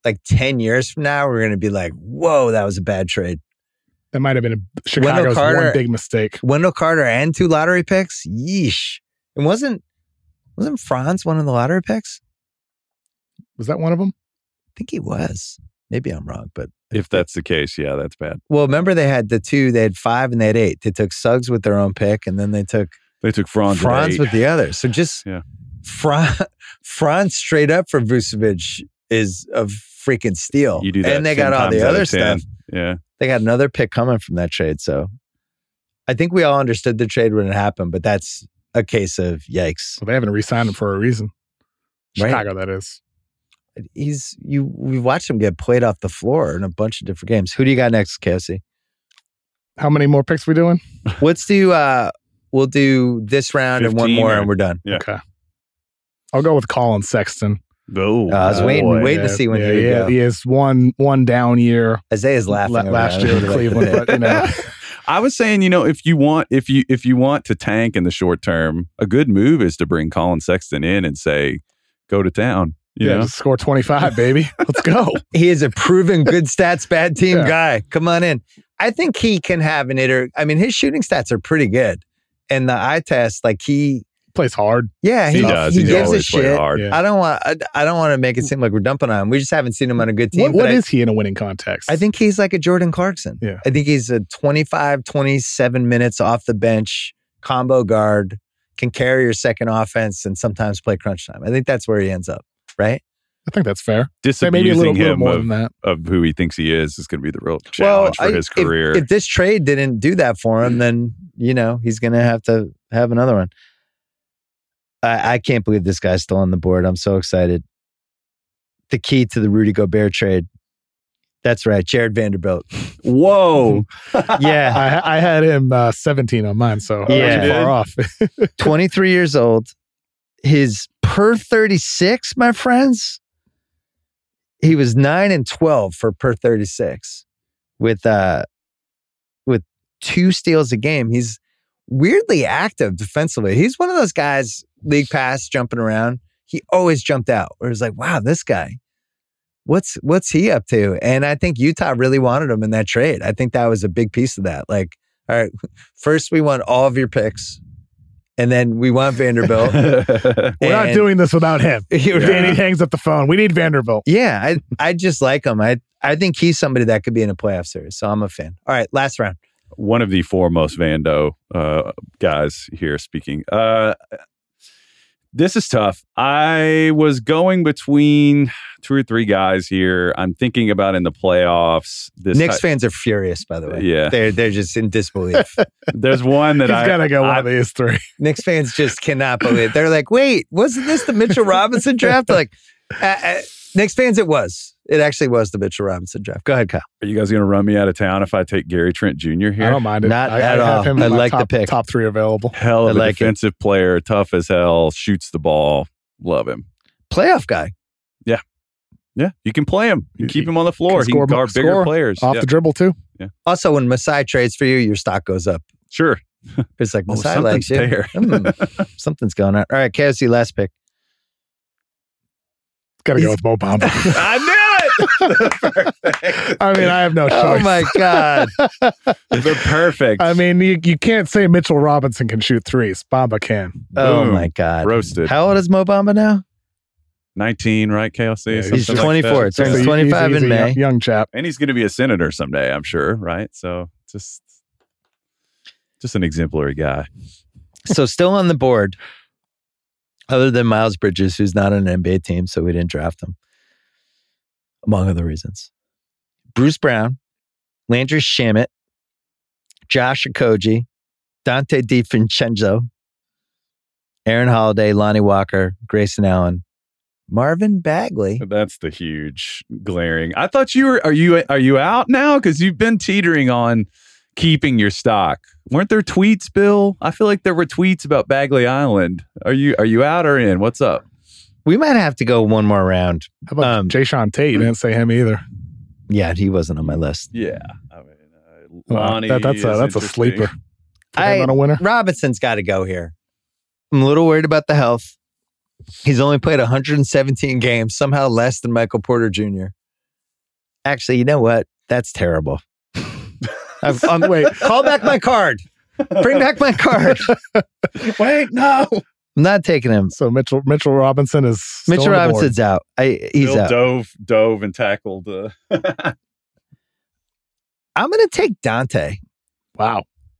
like ten years from now, we're going to be like, whoa, that was a bad trade. That might have been a Chicago's Carter- one big mistake. Wendell Carter and two lottery picks? Yeesh. And wasn't wasn't Franz one of the lottery picks? Was that one of them? I think he was. Maybe I'm wrong, but If that's the case, yeah, that's bad. well, remember they had the two, they had five and they had eight. They took Suggs with their own pick, and then they took They took Franz, at Franz eight. with the other. So just Yeah. Franz, Franz straight up for Vucevic is a freaking steal. You do that, and they ten got all times the out other of ten. stuff. Yeah, They got another pick coming from that trade. So I think we all understood the trade when it happened, but that's a case of yikes. Well, they haven't re-signed him for a reason. Right. Chicago, that is. He's you. We've watched him get played off the floor in a bunch of different games. Who do you got next, K O C? How many more picks we doing? Let's do. uh We'll do this round and one fifteen more, or- and we're done. Yeah. Okay. I'll go with Colin Sexton. Oh, Uh, I was boy. waiting, waiting Yeah, to see when yeah, he would yeah, go. He has one one down year Isaiah's laughing la- over last that. year with Cleveland, but you know, I was saying, you know, if you want, if you if you want to tank in the short term, a good move is to bring Colin Sexton in and say, "Go to town." You yeah, know, just score twenty-five, baby. Let's go. He is a proven good stats, bad team Yeah. guy. Come on in. I think he can have an iter. I mean, his shooting stats are pretty good, and the eye test, like he, Plays hard. yeah, he, he does. He He's gives a always played shit. hard. Yeah. I don't want. I, I don't want to make it seem like we're dumping on him. We just haven't seen him on a good team. What, but what I, is he in a winning context? I think he's like a Jordan Clarkson. Yeah. I think he's a twenty-five, twenty-seven minutes off the bench combo guard, can carry your second offense and sometimes play crunch time. I think that's where he ends up, right? I think that's fair. disabusing Maybe a little, little him more of, than that. of who he thinks he is is going to be the real challenge I- for his if- career. If, this trade didn't do that for him, then, you know, he's going to have to have another one. I, I can't believe this guy's still on the board. I'm so excited. The key to the Rudy Gobert trade. That's right. Jared Vanderbilt. Whoa. Yeah. I, I had him uh, seventeen on mine, so I Yeah. wasn't far off. twenty-three years old. His per thirty-six, my friends, he was nine and twelve for per thirty-six with uh with two steals a game. He's weirdly active defensively. He's one of those guys, league pass, jumping around. He always jumped out. Where it's like, wow, this guy, what's what's he up to? And I think Utah really wanted him in that trade. I think that was a big piece of that. Like, all right, first we want all of your picks. And then we want Vanderbilt. We're not And- doing this without him. Yeah. Danny hangs up the phone. We need Vanderbilt. Yeah, I I just like him. I I think he's somebody that could be in a playoff series. So I'm a fan. All right, last round. One of the foremost Vando uh, guys here speaking. Uh, this is tough. I was going between two or three guys here. I'm thinking about in the playoffs. This Knicks ti- fans are furious, by the way. Yeah. They're they're just in disbelief. There's one that He's I got to go one I- of these three. Knicks fans just cannot believe. They're like, wait, wasn't this the Mitchell Robinson draft? They're like, uh, uh, Knicks fans, it was. It actually was the Mitchell Robinson draft. Go ahead, Kyle. Are you guys going to run me out of town if I take Gary Trent Junior here? I don't mind it. Not I, at I have all. him in I my like the top, pick. top three available. Hell of I a like it. defensive player, tough as hell, shoots the ball. Love him. Playoff guy. Yeah, you can play him. You You- keep him on the floor. can He can score- guard bigger score players. Off Yeah, the dribble, too. Also, when Masai trades for you, your stock goes up. sure. It's like, Oh, Masai likes something's you. there. Hmm, something's going on. All right, K S C, last pick. Got to go He's- with Mo Bamba. I knew it. I mean, I have no choice. Oh, my God. They're perfect. I mean, you, you can't say Mitchell Robinson can shoot threes. Bamba can. Oh, Boom. my God. Roasted. How old is Mo Bamba now? nineteen, right, K L C? Yeah, Something he's like twenty-four. that. It turns So he- twenty-five he's- in he's a May. Young, young chap. And he's going to be a senator someday, I'm sure, right? So just, just an exemplary guy. So still on the board, other than Miles Bridges, who's not on an N B A team, so we didn't draft him, among other reasons. Bruce Brown, Landry Shamet, Josh Okogie, Dante DiVincenzo, Aaron Holiday, Lonnie Walker, Grayson Allen, Marvin Bagley. That's the huge glaring. I thought you were. Are you? Are you out now? Because you've been teetering on keeping your stock. Weren't there tweets, Bill? I feel like there were tweets about Bagley Island. Are you? Are you out or in? What's up? We might have to go one more round. How about Um, Jay Sean Tate? You didn't say him either. Yeah, he wasn't on my list. Yeah, I mean, uh, Well, Lonnie. that- that's a is that's a interesting. sleeper. Put I- him on a winner. Robinson's got to go here. I'm a little worried about the health. He's only played one hundred seventeen games, somehow less than Michael Porter Junior Actually, you know what? That's terrible. I've, um, wait, call back my card. Bring back my card. Wait, no. I'm not taking him. So Mitchell Mitchell Robinson is still Mitchell on the board. Robinson's out. I, he's Bill out. dove, dove and tackled. Uh, I'm going to take Dante. Wow.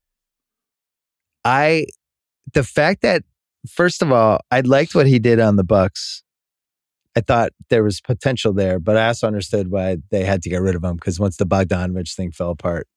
I, the fact that, first of all, I liked what he did on the Bucks. I thought there was potential there, but I also understood why they had to get rid of him because once the Bogdanovich thing fell apart,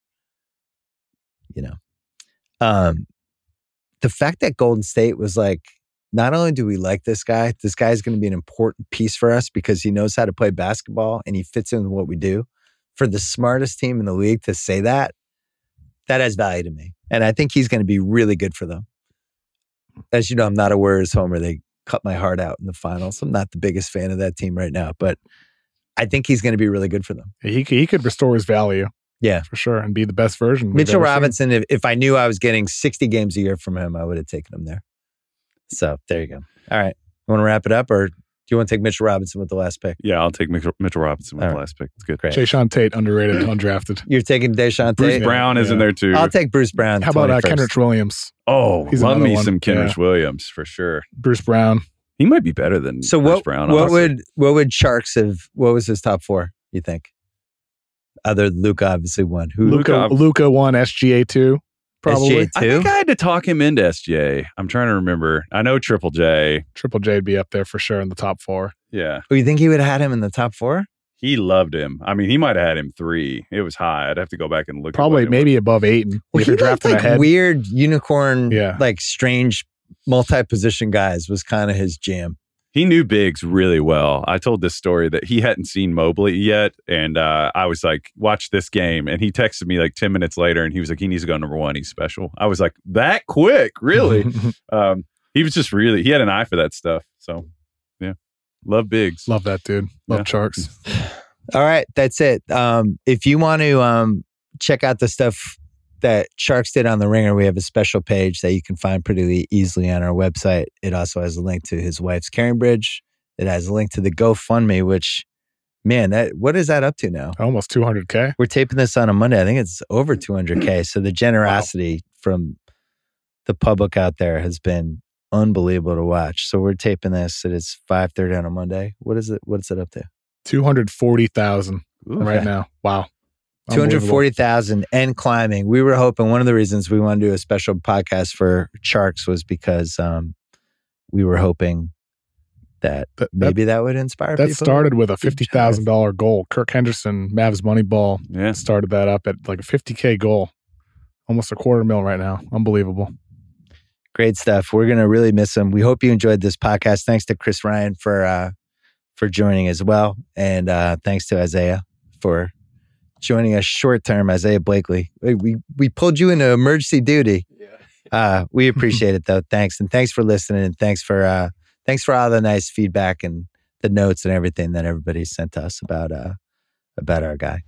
you know, um, the fact that Golden State was like, not only do we like this guy, this guy is going to be an important piece for us because he knows how to play basketball and he fits in with what we do. For the smartest team in the league to say that, that has value to me. And I think he's going to be really good for them. As you know, I'm not a Warriors homer. They cut my heart out in the finals. I'm not the biggest fan of that team right now, but I think he's going to be really good for them. He he could restore his value. Yeah. For sure. And be the best version. Mitchell Robinson, if, if I knew I was getting sixty games a year from him, I would have taken him there. So there you go. All right. You want to wrap it up or do you want to take Mitchell Robinson with the last pick? yeah, I'll take Mitchell, Mitchell Robinson with All the right. last pick. It's good. Great. Jayshawn Tate, underrated, undrafted. You're taking Deshaun Bruce Tate? Brown is in Yeah. there too. I'll take Bruce Brown. How about uh, twenty-first. Kenrich Williams? oh, He's love another me one. some Kenrich Yeah. Williams for sure. Bruce Brown. He might be better than So Bruce what? Brown. what honestly. would what would Sharks have? What was his top four? You think? Other than Luka, obviously one. Who? Luca Luka- Luca won S G A two. Probably. S G A I two. think I had to talk him into S G A. I'm trying to remember. I know Triple J. Triple J would be up there for sure in the top four. Yeah. Oh, you think he would have had him in the top four? He loved him. I mean, he might have had him three. It was high. I'd have to go back and look. Probably at what it maybe above eight. And Well, if he you're liked drafting like ahead. weird unicorn, Yeah. like strange multi-position guys was kind of his jam. He knew bigs really well. I told this story that he hadn't seen Mobley yet. And uh, I was like, watch this game. And he texted me like ten minutes later and he was like, he needs to go number one. He's special. I was like, that quick? Really? um, he was just really, he had an eye for that stuff. So, yeah. Love bigs. Love that dude. Love Yeah. Sharks. All right, that's it. Um, if you want to um, check out the stuff that Sharks did on the Ringer, we have a special page that you can find pretty easily on our website. It also has a link to his wife's Carinbridge. It has a link to the GoFundMe, which, man, that what is that up to now? Almost two hundred K. We're taping this on a Monday. I think it's over two hundred K. So the generosity from the public out there has been unbelievable to watch. So we're taping this. It is five thirty on a Monday. What is it? What's it up to? two hundred forty thousand Ooh. right now. Wow. two hundred forty thousand and climbing. We were hoping one of the reasons we wanted to do a special podcast for Sharks was because um, we were hoping that That- maybe that would inspire That people. started with a fifty thousand dollars goal. Kirk Henderson, Mavs Moneyball, Yeah. started that up at like a fifty K goal. Almost a quarter mil right now. Unbelievable. Great stuff. We're going to really miss him. We hope you enjoyed this podcast. Thanks to Chris Ryan for uh, for joining as well. And uh, thanks to Isaiah for joining us short term. Isaiah Blakely. We, we, we pulled you into emergency duty. Uh, we appreciate it though. Thanks. And thanks for listening. And thanks for uh, thanks for all the nice feedback and the notes and everything that everybody sent to us about uh, about our guy.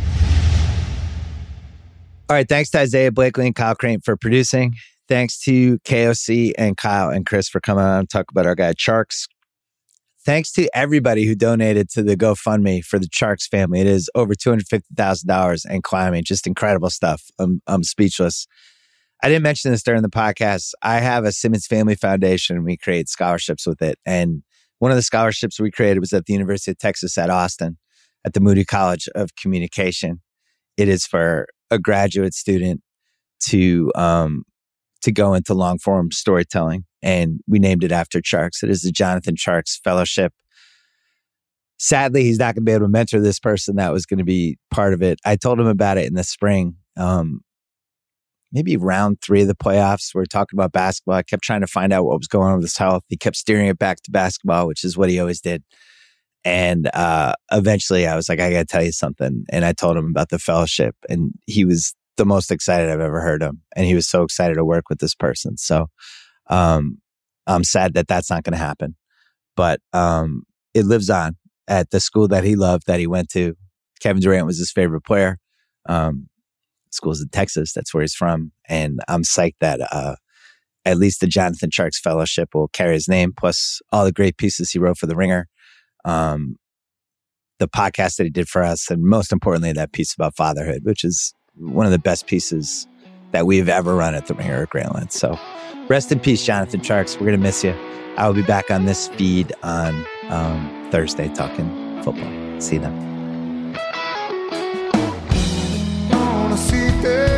All right. Thanks to Isaiah Blakely and Kyle Crane for producing. Thanks to K O C and Kyle and Chris for coming on and talk about our guy Sharks. Thanks to everybody who donated to the GoFundMe for the Sharks family. It is over two hundred fifty thousand dollars and climbing. Just incredible stuff. I'm, I'm speechless. I didn't mention this during the podcast. I have a Simmons Family Foundation and we create scholarships with it. And one of the scholarships we created was at the University of Texas at Austin at the Moody College of Communication. It is for a graduate student to um, to go into long form storytelling. And we named it after Sharks. It is the Jonathan Sharks Fellowship. Sadly, he's not going to be able to mentor this person that was going to be part of it. I told him about it in the spring, um, maybe round three of the playoffs. We were talking about basketball. I kept trying to find out what was going on with his health. He kept steering it back to basketball, which is what he always did. And uh, eventually I was like, I got to tell you something. And I told him about the fellowship. And he was the most excited I've ever heard him. And he was so excited to work with this person. So um, I'm sad that that's not going to happen. But um, it lives on at the school that he loved, that he went to. Kevin Durant was his favorite player. Um, school's in Texas. That's where he's from. And I'm psyched that uh, at least the Jonathan Sharks Fellowship will carry his name, plus all the great pieces he wrote for The Ringer. Um, the podcast that he did for us, and most importantly, that piece about fatherhood, which is one of the best pieces that we've ever run at the Ringer at Grantland. So rest in peace, Jonathan Tjarks. We're going to miss you. I will be back on this feed on um, Thursday talking football. See you then.